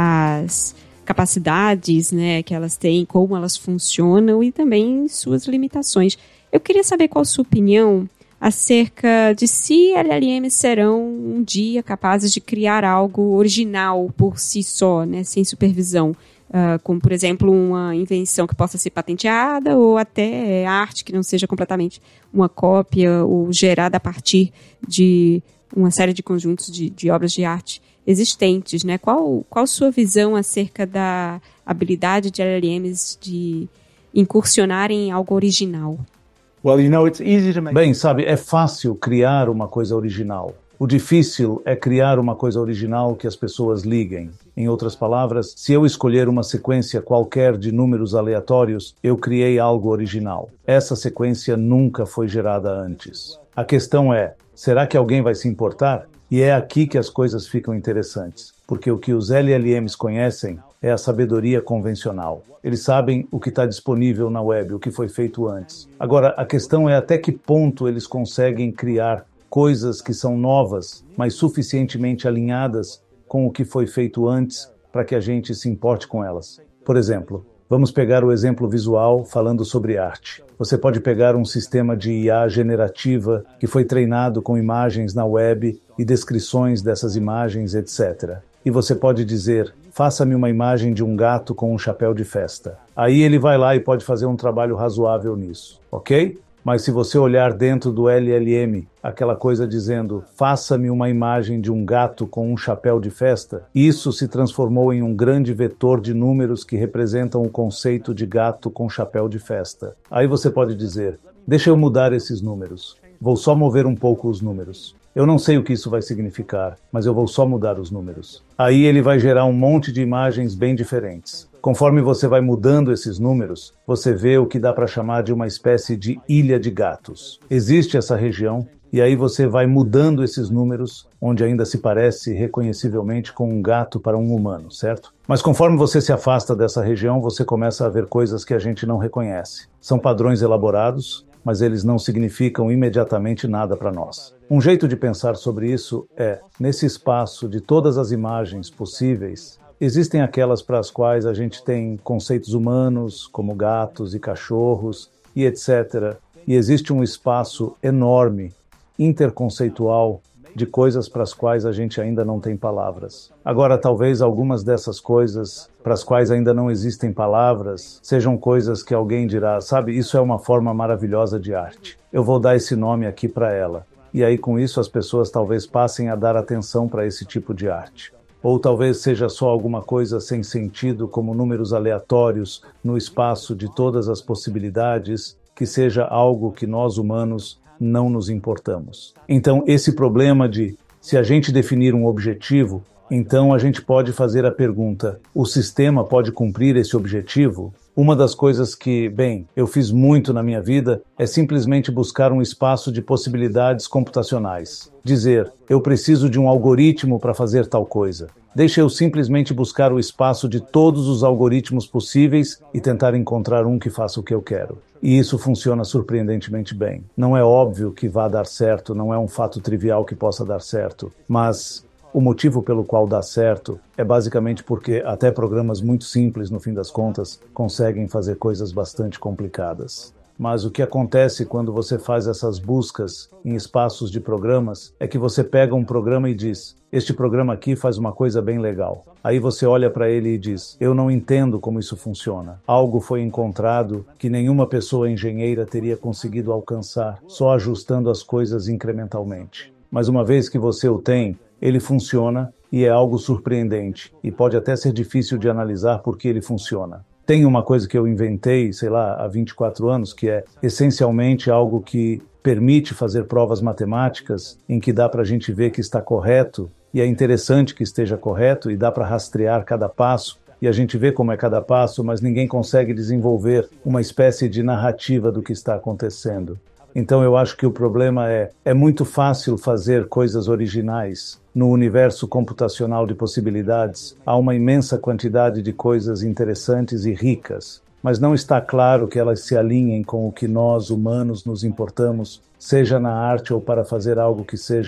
as capacidades, né, que elas têm, como elas funcionam e também suas limitações. Eu queria saber qual a sua opinião acerca de se L L Ms serão um dia capazes de criar algo original por si só, né, sem supervisão, uh, como, por exemplo, uma invenção que possa ser patenteada ou até arte que não seja completamente uma cópia ou gerada a partir de uma série de conjuntos de, de obras de arte existentes, né? Qual, qual a sua visão acerca da habilidade de L L Ms de incursionar em algo original? Well, you know, it's easy to make... Bem, sabe, é fácil criar uma coisa original. O difícil é criar uma coisa original que as pessoas liguem. Em outras palavras, se eu escolher uma sequência qualquer de números aleatórios, eu criei algo original. Essa sequência nunca foi gerada antes. A questão é, será que alguém vai se importar? E é aqui que as coisas ficam interessantes, porque o que os L L Ms conhecem é a sabedoria convencional. Eles sabem o que está disponível na web, o que foi feito antes. Agora, a questão é até que ponto eles conseguem criar coisas que são novas, mas suficientemente alinhadas com o que foi feito antes para que a gente se importe com elas. Por exemplo, vamos pegar o exemplo visual falando sobre arte. Você pode pegar um sistema de I A generativa que foi treinado com imagens na web e descrições dessas imagens, etcétera. E você pode dizer, faça-me uma imagem de um gato com um chapéu de festa. Aí ele vai lá e pode fazer um trabalho razoável nisso, ok? Mas se você olhar dentro do L L M, aquela coisa dizendo, faça-me uma imagem de um gato com um chapéu de festa, isso se transformou em um grande vetor de números que representam o conceito de gato com chapéu de festa. Aí você pode dizer, deixa eu mudar esses números. Vou só mover um pouco os números. Eu não sei o que isso vai significar, mas eu vou só mudar os números. Aí ele vai gerar um monte de imagens bem diferentes. Conforme você vai mudando esses números, você vê o que dá para chamar de uma espécie de ilha de gatos. Existe essa região, e aí você vai mudando esses números, onde ainda se parece reconhecivelmente com um gato para um humano, certo? Mas conforme você se afasta dessa região, você começa a ver coisas que a gente não reconhece. São padrões elaborados, mas eles não significam imediatamente nada para nós. Um jeito de pensar sobre isso é, nesse espaço de todas as imagens possíveis, existem aquelas para as quais a gente tem conceitos humanos, como gatos e cachorros, e etcétera. E existe um espaço enorme, interconceitual, de coisas para as quais a gente ainda não tem palavras. Agora, talvez algumas dessas coisas para as quais ainda não existem palavras sejam coisas que alguém dirá, sabe, isso é uma forma maravilhosa de arte. Eu vou dar esse nome aqui para ela. E aí, com isso, as pessoas talvez passem a dar atenção para esse tipo de arte. Ou talvez seja só alguma coisa sem sentido, como números aleatórios no espaço de todas as possibilidades, que seja algo que nós humanos não nos importamos. Então, esse problema de, se a gente definir um objetivo, então a gente pode fazer a pergunta, o sistema pode cumprir esse objetivo? Uma das coisas que, bem, eu fiz muito na minha vida é simplesmente buscar um espaço de possibilidades computacionais. Dizer, eu preciso de um algoritmo para fazer tal coisa. Deixa eu simplesmente buscar o espaço de todos os algoritmos possíveis e tentar encontrar um que faça o que eu quero. E isso funciona surpreendentemente bem. Não é óbvio que vá dar certo, não é um fato trivial que possa dar certo, mas o motivo pelo qual dá certo é basicamente porque até programas muito simples, no fim das contas, conseguem fazer coisas bastante complicadas. Mas o que acontece quando você faz essas buscas em espaços de programas é que você pega um programa e diz, este programa aqui faz uma coisa bem legal. Aí você olha para ele e diz, eu não entendo como isso funciona. Algo foi encontrado que nenhuma pessoa engenheira teria conseguido alcançar, só ajustando as coisas incrementalmente. Mas uma vez que você o tem, ele funciona e é algo surpreendente, e pode até ser difícil de analisar por que ele funciona. Tem uma coisa que eu inventei, sei lá, há vinte e quatro anos, que é essencialmente algo que permite fazer provas matemáticas em que dá para a gente ver que está correto, e é interessante que esteja correto, e dá para rastrear cada passo, e a gente vê como é cada passo, mas ninguém consegue desenvolver uma espécie de narrativa do que está acontecendo. Então eu acho que o problema é, é muito fácil fazer coisas originais. No universo computacional de possibilidades, há uma imensa quantidade de coisas interessantes e ricas, mas não está claro que elas se alinhem com o que nós, humanos, nos importamos, seja na arte ou para fazer algo que seja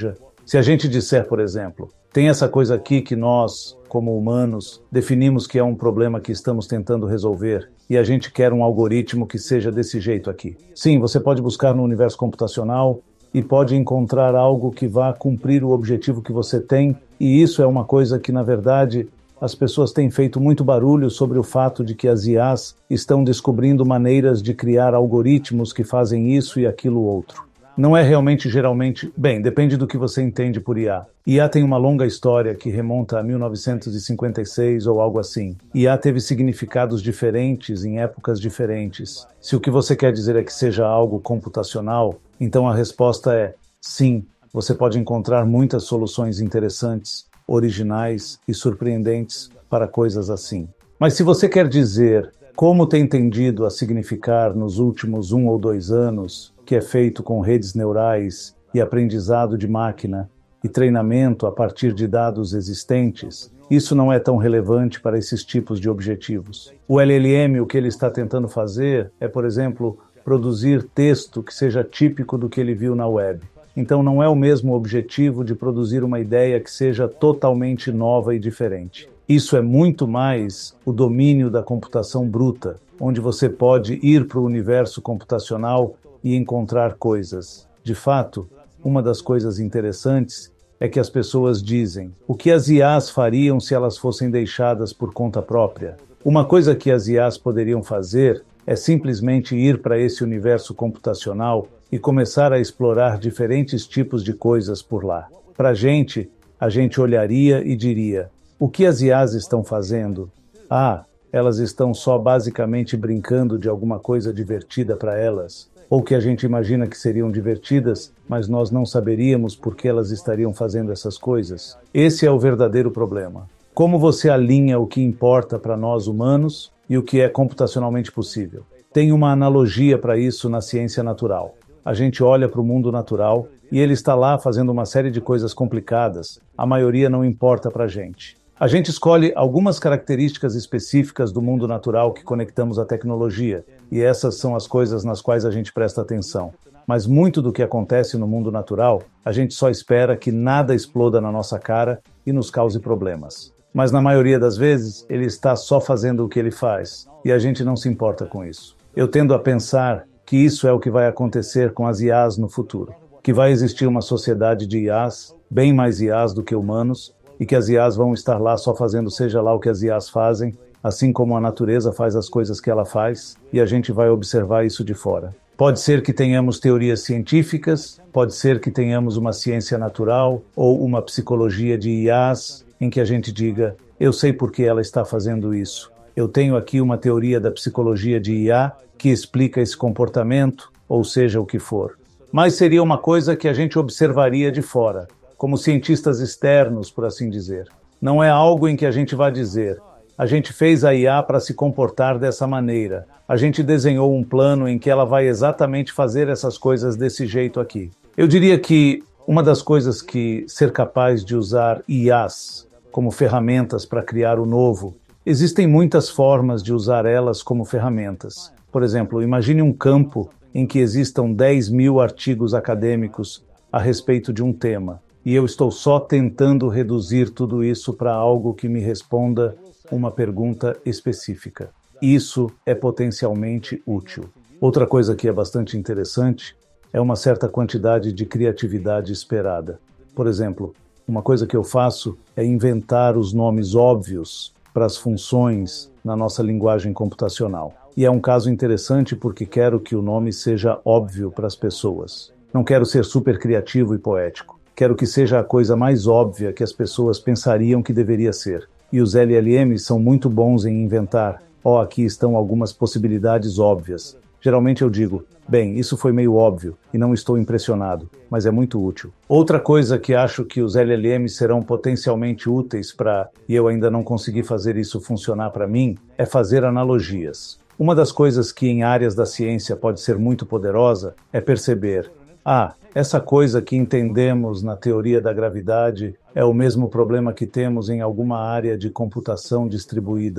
Se a gente disser, por exemplo, tem essa coisa aqui que nós, como humanos, definimos que é um problema que estamos tentando resolver e a gente quer um algoritmo que seja desse jeito aqui. Sim, você pode buscar no universo computacional e pode encontrar algo que vá cumprir o objetivo que você tem, e isso é uma coisa que, na verdade, as pessoas têm feito muito barulho sobre o fato de que as I As estão descobrindo maneiras de criar algoritmos que fazem isso e aquilo outro. Não é realmente, geralmente... Bem, depende do que você entende por I A. I A tem uma longa história que remonta a mil novecentos e cinquenta e seis ou algo assim. I A teve significados diferentes em épocas diferentes. Se o que você quer dizer é que seja algo computacional, então a resposta é sim. Você pode encontrar muitas soluções interessantes, originais e surpreendentes para coisas assim. Mas se você quer dizer como tem tendido a significar nos últimos um ou dois anos, que é feito com redes neurais e aprendizado de máquina e treinamento a partir de dados existentes, isso não é tão relevante para esses tipos de objetivos. O L L M, o que ele está tentando fazer é, por exemplo, produzir texto que seja típico do que ele viu na web. Então não é o mesmo objetivo de produzir uma ideia que seja totalmente nova e diferente. Isso é muito mais o domínio da computação bruta, onde você pode ir para o universo computacional e encontrar coisas. De fato, uma das coisas interessantes é que as pessoas dizem o que as I As fariam se elas fossem deixadas por conta própria. Uma coisa que as I As poderiam fazer é simplesmente ir para esse universo computacional e começar a explorar diferentes tipos de coisas por lá. Para a gente, a gente olharia e diria, o que as I As estão fazendo? Ah, elas estão só basicamente brincando de alguma coisa divertida para elas. Ou que a gente imagina que seriam divertidas, mas nós não saberíamos por que elas estariam fazendo essas coisas. Esse é o verdadeiro problema. Como você alinha o que importa para nós humanos e o que é computacionalmente possível? Tem uma analogia para isso na ciência natural. A gente olha para o mundo natural e ele está lá fazendo uma série de coisas complicadas. A maioria não importa para a gente. A gente escolhe algumas características específicas do mundo natural que conectamos à tecnologia, e essas são as coisas nas quais a gente presta atenção. Mas muito do que acontece no mundo natural, a gente só espera que nada exploda na nossa cara e nos cause problemas. Mas na maioria das vezes, ele está só fazendo o que ele faz, e a gente não se importa com isso. Eu tendo a pensar que isso é o que vai acontecer com as I As no futuro, que vai existir uma sociedade de I As, bem mais I As do que humanos, e que as I As vão estar lá só fazendo seja lá o que as I As fazem, assim como a natureza faz as coisas que ela faz, e a gente vai observar isso de fora. Pode ser que tenhamos teorias científicas, pode ser que tenhamos uma ciência natural ou uma psicologia de I As, em que a gente diga, eu sei por que ela está fazendo isso. Eu tenho aqui uma teoria da psicologia de I A que explica esse comportamento, ou seja o que for. Mas seria uma coisa que a gente observaria de fora, como cientistas externos, por assim dizer. Não é algo em que a gente vai dizer, a gente fez a I A para se comportar dessa maneira. A gente desenhou um plano em que ela vai exatamente fazer essas coisas desse jeito aqui. Eu diria que uma das coisas que ser capaz de usar I As como ferramentas para criar o novo, existem muitas formas de usar elas como ferramentas. Por exemplo, imagine um campo em que existam dez mil artigos acadêmicos a respeito de um tema. E eu estou só tentando reduzir tudo isso para algo que me responda uma pergunta específica. Isso é potencialmente útil. Outra coisa que é bastante interessante é uma certa quantidade de criatividade esperada. Por exemplo, uma coisa que eu faço é inventar os nomes óbvios para as funções na nossa linguagem computacional. E é um caso interessante porque quero que o nome seja óbvio para as pessoas. Não quero ser super criativo e poético. Quero que seja a coisa mais óbvia que as pessoas pensariam que deveria ser. E os L L Ms são muito bons em inventar. Ó, oh, aqui estão algumas possibilidades óbvias. Geralmente eu digo, bem, isso foi meio óbvio e não estou impressionado, mas é muito útil. Outra coisa que acho que os L L Ms serão potencialmente úteis para, e eu ainda não consegui fazer isso funcionar para mim, é fazer analogias. Uma das coisas que em áreas da ciência pode ser muito poderosa é perceber, ah, essa coisa que entendemos na teoria da gravidade é o mesmo problema que temos em alguma área de computação distribuída.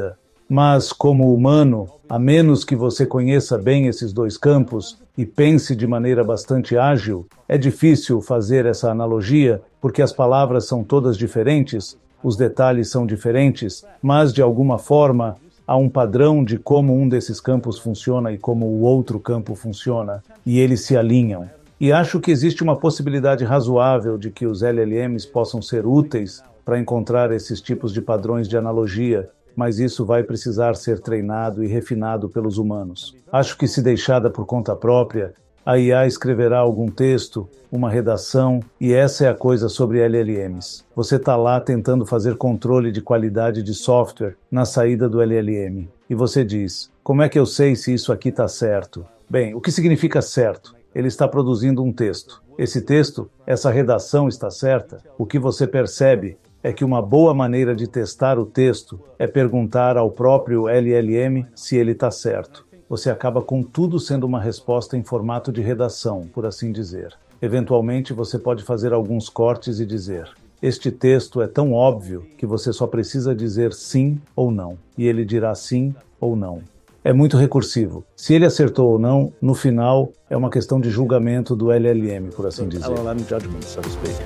Mas, como humano, a menos que você conheça bem esses dois campos e pense de maneira bastante ágil, é difícil fazer essa analogia porque as palavras são todas diferentes, os detalhes são diferentes, mas, de alguma forma, há um padrão de como um desses campos funciona e como o outro campo funciona, e eles se alinham. E acho que existe uma possibilidade razoável de que os L L Ms possam ser úteis para encontrar esses tipos de padrões de analogia, mas isso vai precisar ser treinado e refinado pelos humanos. Acho que, se deixada por conta própria, a I A escreverá algum texto, uma redação, e essa é a coisa sobre L L Ms. Você está lá tentando fazer controle de qualidade de software na saída do L L M. E você diz, como é que eu sei se isso aqui está certo? Bem, o que significa certo? Ele está produzindo um texto. Esse texto, essa redação está certa? O que você percebe é que uma boa maneira de testar o texto é perguntar ao próprio L L M se ele está certo. Você acaba com tudo sendo uma resposta em formato de redação, por assim dizer. Eventualmente, você pode fazer alguns cortes e dizer, este texto é tão óbvio que você só precisa dizer sim ou não, e ele dirá sim ou não. É muito recursivo. Se ele acertou ou não, no final, é uma questão de julgamento do L L M, por assim dizer. L L M judgment, so to speak.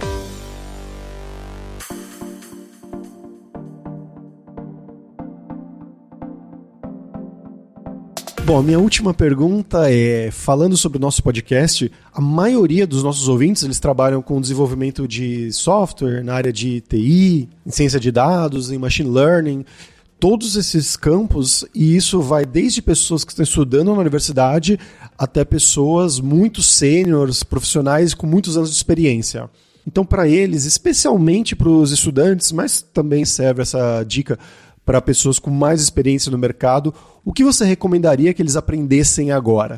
Bom, a minha última pergunta é, falando sobre o nosso podcast, a maioria dos nossos ouvintes, eles trabalham com desenvolvimento de software na área de T I, em ciência de dados, em machine learning, todos esses campos, e isso vai desde pessoas que estão estudando na universidade até pessoas muito sêniores, profissionais com muitos anos de experiência. Então, para eles, especialmente para os estudantes, mas também serve essa dica para pessoas com mais experiência no mercado, o que você recomendaria que eles aprendessem agora?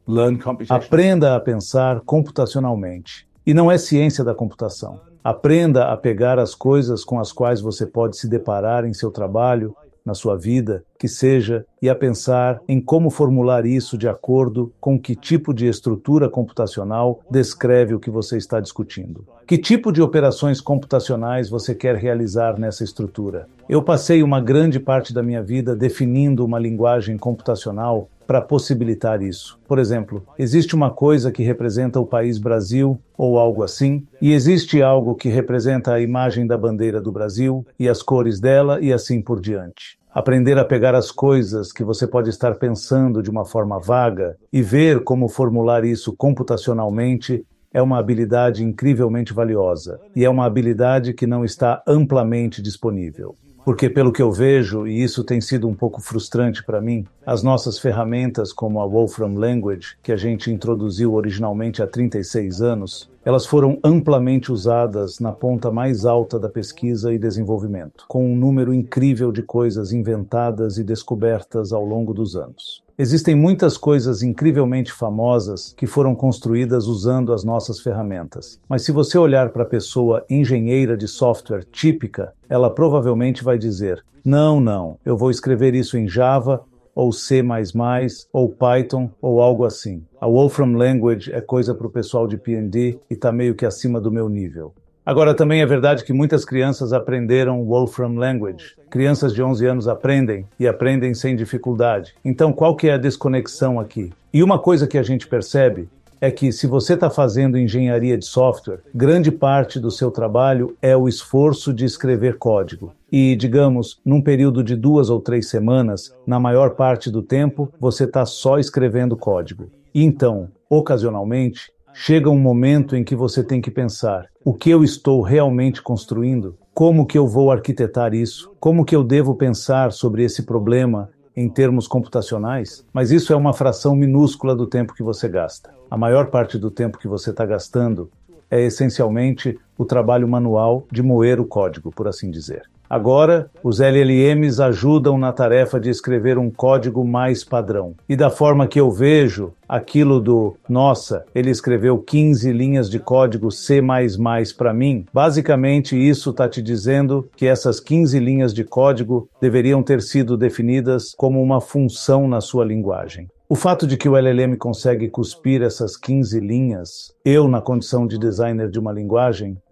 Aprenda a pensar computacionalmente. E não é ciência da computação. Aprenda a pegar as coisas com as quais você pode se deparar em seu trabalho, na sua vida, que seja, e a pensar em como formular isso de acordo com que tipo de estrutura computacional descreve o que você está discutindo. Que tipo de operações computacionais você quer realizar nessa estrutura? Eu passei uma grande parte da minha vida definindo uma linguagem computacional para possibilitar isso. Por exemplo, existe uma coisa que representa o país Brasil, ou algo assim, e existe algo que representa a imagem da bandeira do Brasil, e as cores dela, e assim por diante. Aprender a pegar as coisas que você pode estar pensando de uma forma vaga e ver como formular isso computacionalmente é uma habilidade incrivelmente valiosa, e é uma habilidade que não está amplamente disponível. Porque, pelo que eu vejo, e isso tem sido um pouco frustrante para mim, as nossas ferramentas como a Wolfram Language, que a gente introduziu originalmente há trinta e seis anos, elas foram amplamente usadas na ponta mais alta da pesquisa e desenvolvimento, com um número incrível de coisas inventadas e descobertas ao longo dos anos. Existem muitas coisas incrivelmente famosas que foram construídas usando as nossas ferramentas. Mas se você olhar para a pessoa engenheira de software típica, ela provavelmente vai dizer, não, não, eu vou escrever isso em Java, ou C mais mais, ou Python, ou algo assim. A Wolfram Language é coisa para o pessoal de P and D e está meio que acima do meu nível. Agora, também é verdade que muitas crianças aprenderam Wolfram Language. Crianças de onze anos aprendem, e aprendem sem dificuldade. Então, qual que é a desconexão aqui? E uma coisa que a gente percebe é que, se você está fazendo engenharia de software, grande parte do seu trabalho é o esforço de escrever código. E, digamos, num período de duas ou três semanas, na maior parte do tempo, você está só escrevendo código. E então, ocasionalmente, chega um momento em que você tem que pensar, o que eu estou realmente construindo? Como que eu vou arquitetar isso? Como que eu devo pensar sobre esse problema em termos computacionais? Mas isso é uma fração minúscula do tempo que você gasta. A maior parte do tempo que você está gastando é essencialmente o trabalho manual de moer o código, por assim dizer. Agora, os L L Ms ajudam na tarefa de escrever um código mais padrão. E da forma que eu vejo, aquilo do, nossa, ele escreveu quinze linhas de código C mais mais para mim, basicamente isso está te dizendo que essas quinze linhas de código deveriam ter sido definidas como uma função na sua linguagem. O fato de que o L L M consegue cuspir essas quinze linhas, eu, na condição de designer de uma linguagem,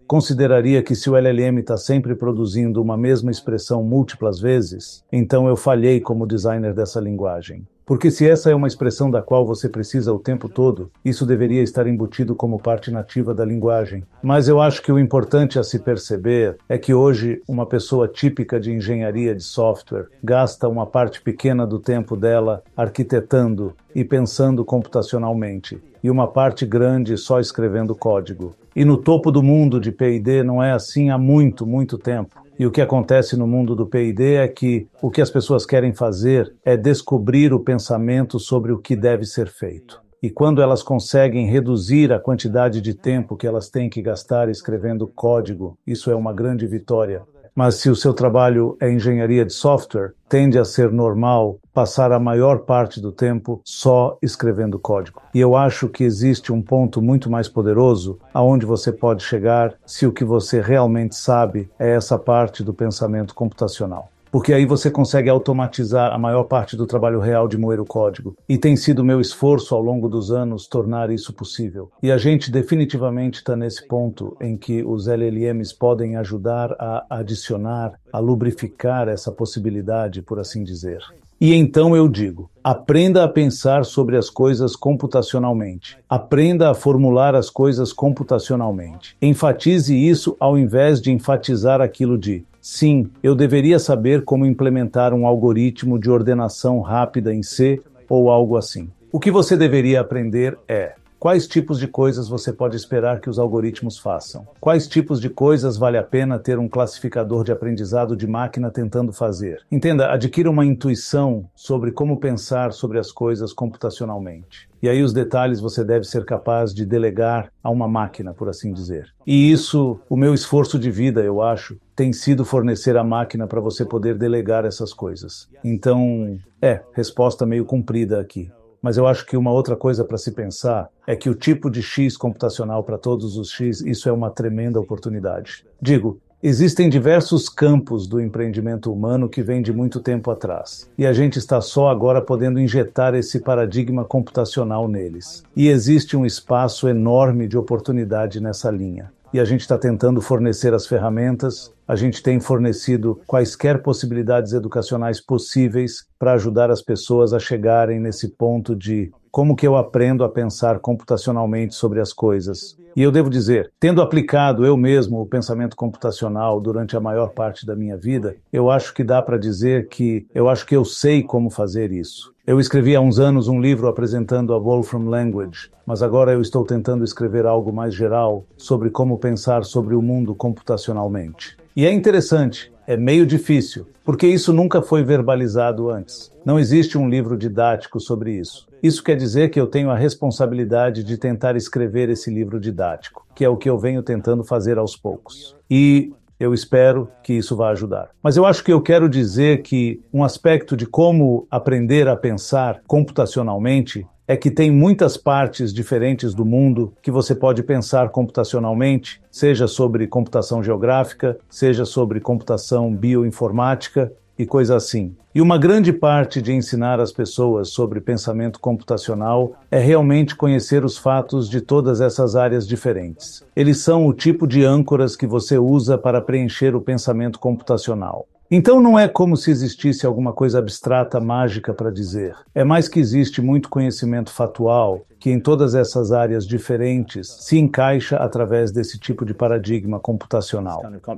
consideraria que se o L L M está sempre produzindo uma mesma expressão múltiplas vezes, então eu falhei como designer dessa linguagem. Porque se essa é uma expressão da qual você precisa o tempo todo, isso deveria estar embutido como parte nativa da linguagem. Mas eu acho que o importante a se perceber é que hoje uma pessoa típica de engenharia de software gasta uma parte pequena do tempo dela arquitetando e pensando computacionalmente, e uma parte grande só escrevendo código. E no topo do mundo de P e D não é assim há muito, muito tempo. E o que acontece no mundo do P e D é que o que as pessoas querem fazer é descobrir o pensamento sobre o que deve ser feito. E quando elas conseguem reduzir a quantidade de tempo que elas têm que gastar escrevendo código, isso é uma grande vitória. Mas se o seu trabalho é engenharia de software, tende a ser normal passar a maior parte do tempo só escrevendo código. E eu acho que existe um ponto muito mais poderoso aonde você pode chegar se o que você realmente sabe é essa parte do pensamento computacional. Porque aí você consegue automatizar a maior parte do trabalho real de moer o código. E tem sido meu esforço ao longo dos anos tornar isso possível. E a gente definitivamente está nesse ponto em que os L L Ms podem ajudar a adicionar, a lubrificar essa possibilidade, por assim dizer. E então eu digo, aprenda a pensar sobre as coisas computacionalmente. Aprenda a formular as coisas computacionalmente. Enfatize isso ao invés de enfatizar aquilo de sim, eu deveria saber como implementar um algoritmo de ordenação rápida em C ou algo assim. O que você deveria aprender é quais tipos de coisas você pode esperar que os algoritmos façam. Quais tipos de coisas vale a pena ter um classificador de aprendizado de máquina tentando fazer. Entenda, adquira uma intuição sobre como pensar sobre as coisas computacionalmente. E aí os detalhes você deve ser capaz de delegar a uma máquina, por assim dizer. E isso, o meu esforço de vida, eu acho, tem sido fornecer a máquina para você poder delegar essas coisas. Então, é, resposta meio comprida aqui. Mas eu acho que uma outra coisa para se pensar é que o tipo de X computacional para todos os X, isso é uma tremenda oportunidade. Digo, existem diversos campos do empreendimento humano que vêm de muito tempo atrás. E a gente está só agora podendo injetar esse paradigma computacional neles. E existe um espaço enorme de oportunidade nessa linha. E a gente está tentando fornecer as ferramentas, a gente tem fornecido quaisquer possibilidades educacionais possíveis para ajudar as pessoas a chegarem nesse ponto de como que eu aprendo a pensar computacionalmente sobre as coisas. E eu devo dizer, tendo aplicado eu mesmo o pensamento computacional durante a maior parte da minha vida, eu acho que dá para dizer que eu acho que eu sei como fazer isso. Eu escrevi há uns anos um livro apresentando a Wolfram Language, mas agora eu estou tentando escrever algo mais geral sobre como pensar sobre o mundo computacionalmente. E é interessante, é meio difícil, porque isso nunca foi verbalizado antes. Não existe um livro didático sobre isso. Isso quer dizer que eu tenho a responsabilidade de tentar escrever esse livro didático, que é o que eu venho tentando fazer aos poucos. E eu espero que isso vá ajudar. Mas eu acho que eu quero dizer que um aspecto de como aprender a pensar computacionalmente é que tem muitas partes diferentes do mundo que você pode pensar computacionalmente, seja sobre computação geográfica, seja sobre computação bioinformática e coisa assim. E uma grande parte de ensinar as pessoas sobre pensamento computacional é realmente conhecer os fatos de todas essas áreas diferentes. Eles são o tipo de âncoras que você usa para preencher o pensamento computacional. Então não é como se existisse alguma coisa abstrata, mágica para dizer. É mais que existe muito conhecimento fatual que em todas essas áreas diferentes se encaixa através desse tipo de paradigma computacional.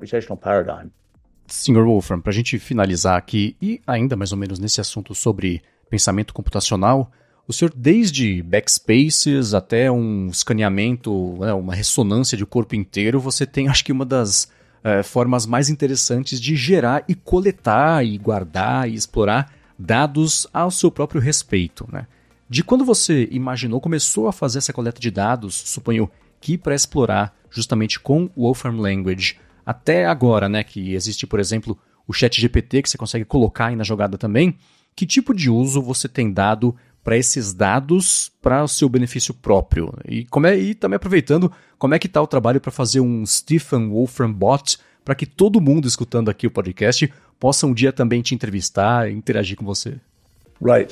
senhor Wolfram, para a gente finalizar aqui, e ainda mais ou menos nesse assunto sobre pensamento computacional, o senhor, desde backspaces até um escaneamento, né, uma ressonância de corpo inteiro, você tem, acho que, uma das é, formas mais interessantes de gerar e coletar e guardar e explorar dados ao seu próprio respeito, né? De quando você imaginou, começou a fazer essa coleta de dados, suponho que para explorar justamente com o Wolfram Language, até agora, né, que existe, por exemplo, o ChatGPT, que você consegue colocar aí na jogada também, que tipo de uso você tem dado para esses dados para o seu benefício próprio? E, como é, e também aproveitando, como é que está o trabalho para fazer um Stephen Wolfram Bot para que todo mundo escutando aqui o podcast possa um dia também te entrevistar e interagir com você? Right.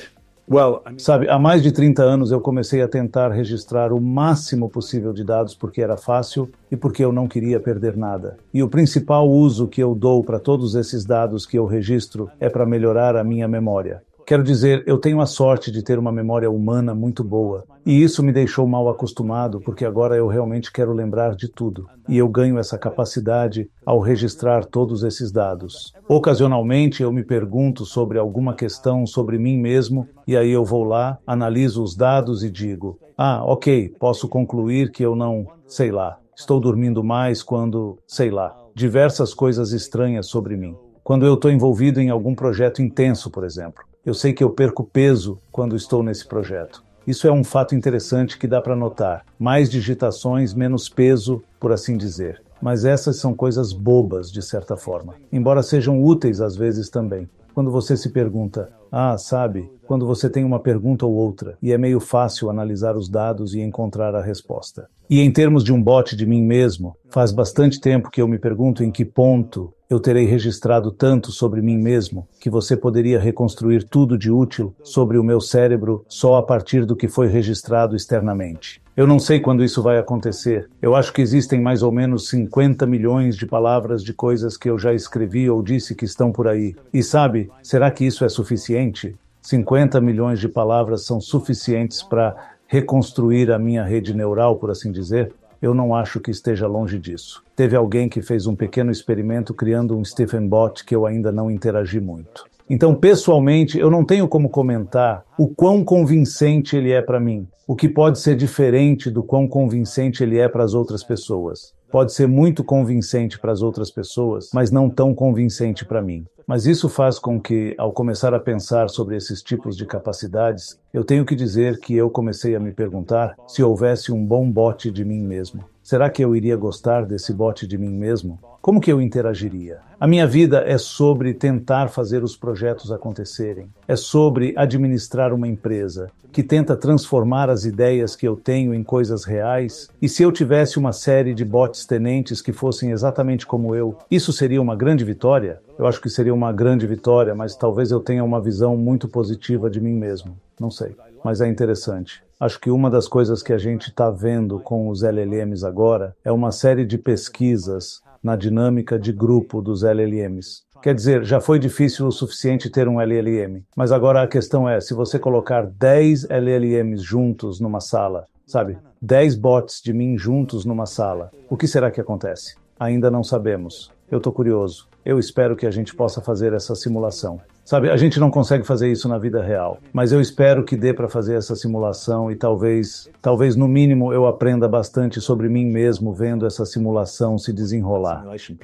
Well, sabe, há mais de trinta anos eu comecei a tentar registrar o máximo possível de dados porque era fácil e porque eu não queria perder nada. E o principal uso que eu dou para todos esses dados que eu registro é para melhorar a minha memória. Quero dizer, eu tenho a sorte de ter uma memória humana muito boa. E isso me deixou mal acostumado, porque agora eu realmente quero lembrar de tudo. E eu ganho essa capacidade ao registrar todos esses dados. Ocasionalmente eu me pergunto sobre alguma questão sobre mim mesmo, e aí eu vou lá, analiso os dados e digo, ah, ok, posso concluir que eu não, sei lá, estou dormindo mais quando, sei lá, diversas coisas estranhas sobre mim. Quando eu estou envolvido em algum projeto intenso, por exemplo. Eu sei que eu perco peso quando estou nesse projeto. Isso é um fato interessante que dá para notar. Mais digitações, menos peso, por assim dizer. Mas essas são coisas bobas, de certa forma. Embora sejam úteis às vezes também. Quando você se pergunta, ah, sabe, quando você tem uma pergunta ou outra, e é meio fácil analisar os dados e encontrar a resposta. E em termos de um bot de mim mesmo, faz bastante tempo que eu me pergunto em que ponto eu terei registrado tanto sobre mim mesmo que você poderia reconstruir tudo de útil sobre o meu cérebro só a partir do que foi registrado externamente. Eu não sei quando isso vai acontecer. Eu acho que existem mais ou menos cinquenta milhões de palavras de coisas que eu já escrevi ou disse que estão por aí. E sabe, será que isso é suficiente? cinquenta milhões de palavras são suficientes para reconstruir a minha rede neural, por assim dizer? Eu não acho que esteja longe disso. Teve alguém que fez um pequeno experimento criando um Stephen Bot que eu ainda não interagi muito. Então, pessoalmente, eu não tenho como comentar o quão convincente ele é para mim, o que pode ser diferente do quão convincente ele é para as outras pessoas. Pode ser muito convincente para as outras pessoas, mas não tão convincente para mim. Mas isso faz com que, ao começar a pensar sobre esses tipos de capacidades, eu tenho que dizer que eu comecei a me perguntar se houvesse um bom bot de mim mesmo. Será que eu iria gostar desse bot de mim mesmo? Como que eu interagiria? A minha vida é sobre tentar fazer os projetos acontecerem. É sobre administrar uma empresa que tenta transformar as ideias que eu tenho em coisas reais. E se eu tivesse uma série de bots tenentes que fossem exatamente como eu, isso seria uma grande vitória? Eu acho que seria uma grande vitória, mas talvez eu tenha uma visão muito positiva de mim mesmo. Não sei, mas é interessante. Acho que uma das coisas que a gente está vendo com os L L Ms agora é uma série de pesquisas na dinâmica de grupo dos L L Ms. Quer dizer, já foi difícil o suficiente ter um L L M, mas agora a questão é, se você colocar dez L L Ms juntos numa sala, sabe, dez bots de mim juntos numa sala, o que será que acontece? Ainda não sabemos. Eu estou curioso. Eu espero que a gente possa fazer essa simulação. Sabe, a gente não consegue fazer isso na vida real, mas eu espero que dê para fazer essa simulação e talvez, talvez no mínimo eu aprenda bastante sobre mim mesmo vendo essa simulação se desenrolar.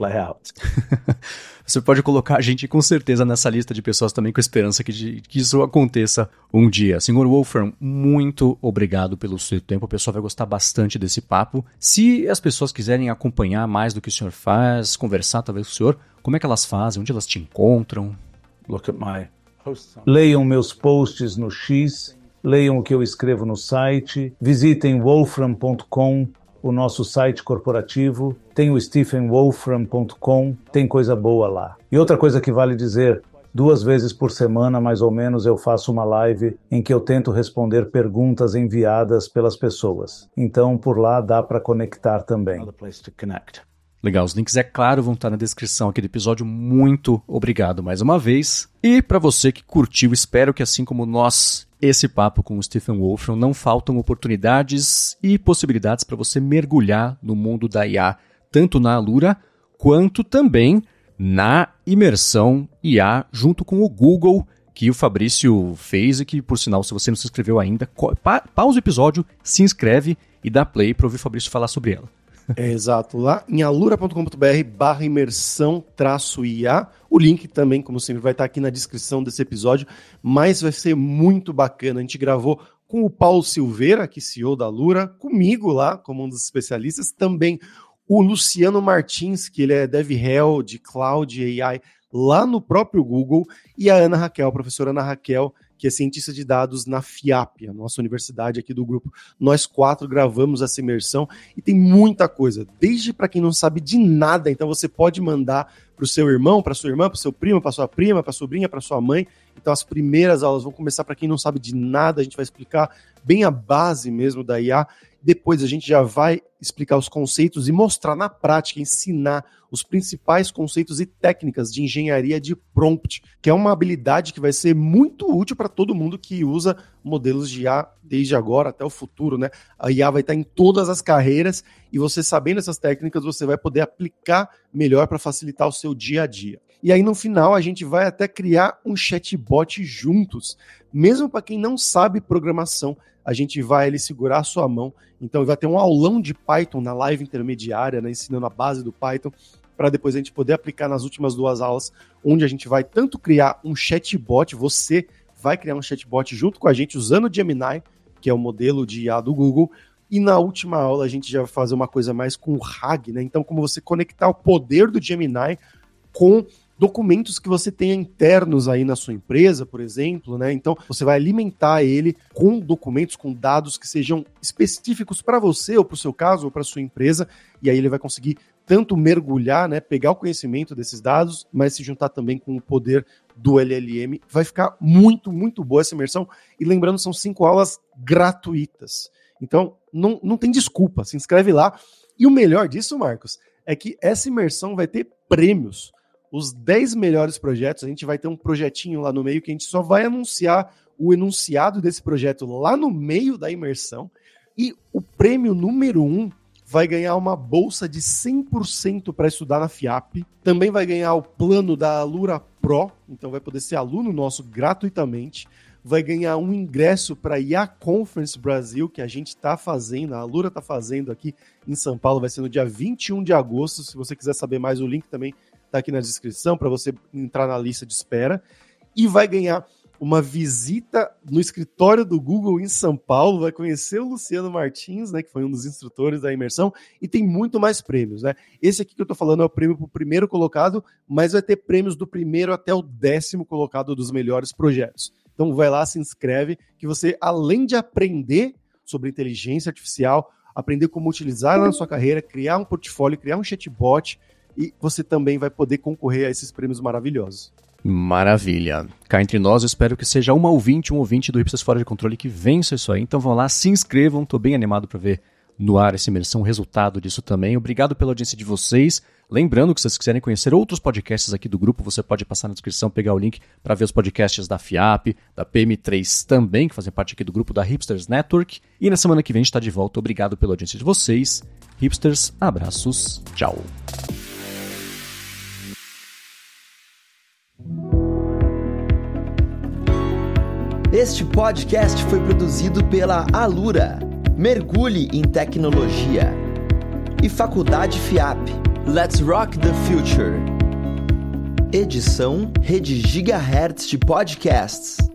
Você pode colocar a gente com certeza nessa lista de pessoas também com esperança que, de, que isso aconteça um dia. senhor Wolfram, muito obrigado pelo seu tempo. O pessoal vai gostar bastante desse papo. Se as pessoas quiserem acompanhar mais do que o senhor faz, conversar talvez com o senhor, como é que elas fazem? Onde elas te encontram? Look at my Leiam meus posts no X, leiam o que eu escrevo no site, visitem wolfram ponto com, o nosso site corporativo, tem o stephen wolfram ponto com, tem coisa boa lá. E outra coisa que vale dizer, duas vezes por semana, mais ou menos, eu faço uma live em que eu tento responder perguntas enviadas pelas pessoas. Então, por lá dá para conectar também. Legal, os links, é claro, vão estar na descrição aqui do episódio. Muito obrigado mais uma vez. E para você que curtiu, espero que assim como nós, esse papo com o Stephen Wolfram, não faltam oportunidades e possibilidades para você mergulhar no mundo da I A, tanto na Alura, quanto também na imersão I A, junto com o Google, que o Fabrício fez e que, por sinal, se você não se inscreveu ainda, pa- pausa o episódio, se inscreve e dá play para ouvir o Fabrício falar sobre ela. É, exato, lá em alura ponto com ponto b r barra imersão traço I A, o link também, como sempre, vai estar aqui na descrição desse episódio, mas vai ser muito bacana. A gente gravou com o Paulo Silveira, que C E O da Alura, comigo lá, como um dos especialistas, também o Luciano Martins, que ele é DevRel de Cloud e A I lá no próprio Google, e a Ana Raquel, a professora Ana Raquel, que é cientista de dados na FIAP, a nossa universidade aqui do grupo. Nós quatro gravamos essa imersão e tem muita coisa, desde para quem não sabe de nada, então você pode mandar para o seu irmão, para sua irmã, para o seu primo, para sua prima, para sobrinha, para sua mãe. Então as primeiras aulas vão começar para quem não sabe de nada, a gente vai explicar bem a base mesmo da I A. Depois a gente já vai explicar os conceitos e mostrar na prática, ensinar os principais conceitos e técnicas de engenharia de prompt, que é uma habilidade que vai ser muito útil para todo mundo que usa modelos de I A desde agora até o futuro, né? A I A vai estar em todas as carreiras e você sabendo essas técnicas, você vai poder aplicar melhor para facilitar o seu dia a dia. E aí no final a gente vai até criar um chatbot juntos, mesmo para quem não sabe programação, a gente vai ele segurar a sua mão, então vai ter um aulão de Python na live intermediária, né, ensinando a base do Python, para depois a gente poder aplicar nas últimas duas aulas, onde a gente vai tanto criar um chatbot, você vai criar um chatbot junto com a gente usando o Gemini, que é o modelo de I A do Google, e na última aula a gente já vai fazer uma coisa mais com o RAG, né, então como você conectar o poder do Gemini com documentos que você tenha internos aí na sua empresa, por exemplo, né? Então, você vai alimentar ele com documentos, com dados que sejam específicos para você, ou para o seu caso, ou para a sua empresa, e aí ele vai conseguir tanto mergulhar, né, pegar o conhecimento desses dados, mas se juntar também com o poder do L L M. Vai ficar muito, muito boa essa imersão. E lembrando, são cinco aulas gratuitas. Então, não, não tem desculpa, se inscreve lá. E o melhor disso, Marcos, é que essa imersão vai ter prêmios. Os dez melhores projetos, a gente vai ter um projetinho lá no meio que a gente só vai anunciar o enunciado desse projeto lá no meio da imersão, e o prêmio número um vai ganhar uma bolsa de cem por cento para estudar na FIAP, também vai ganhar o plano da Alura Pro, então vai poder ser aluno nosso gratuitamente, vai ganhar um ingresso para a I A Conference Brasil, que a gente está fazendo, a Alura está fazendo aqui em São Paulo, vai ser no dia vinte e um de agosto, se você quiser saber mais, o link também está aqui na descrição para você entrar na lista de espera, e vai ganhar uma visita no escritório do Google em São Paulo, vai conhecer o Luciano Martins, né, que foi um dos instrutores da imersão, e tem muito mais prêmios, né? Esse aqui que eu estou falando é o prêmio para o primeiro colocado, mas vai ter prêmios do primeiro até o décimo colocado dos melhores projetos. Então vai lá, se inscreve, que você, além de aprender sobre inteligência artificial, aprender como utilizar na sua carreira, criar um portfólio, criar um chatbot, e você também vai poder concorrer a esses prêmios maravilhosos. Maravilha. Cá entre nós, eu espero que seja uma ouvinte, um ouvinte do Hipsters Fora de Controle que vença isso aí. Então vão lá, se inscrevam, tô bem animado para ver no ar essa imersão, o resultado disso também. Obrigado pela audiência de vocês. Lembrando que se vocês quiserem conhecer outros podcasts aqui do grupo, você pode passar na descrição, pegar o link para ver os podcasts da FIAP, da P M três também, que fazem parte aqui do grupo da Hipsters Network. E na semana que vem a gente está de volta. Obrigado pela audiência de vocês. Hipsters, abraços, tchau. Este podcast foi produzido pela Alura, Mergulhe em Tecnologia, e Faculdade FIAP. Let's Rock the Future. Edição Rede Gigahertz de Podcasts.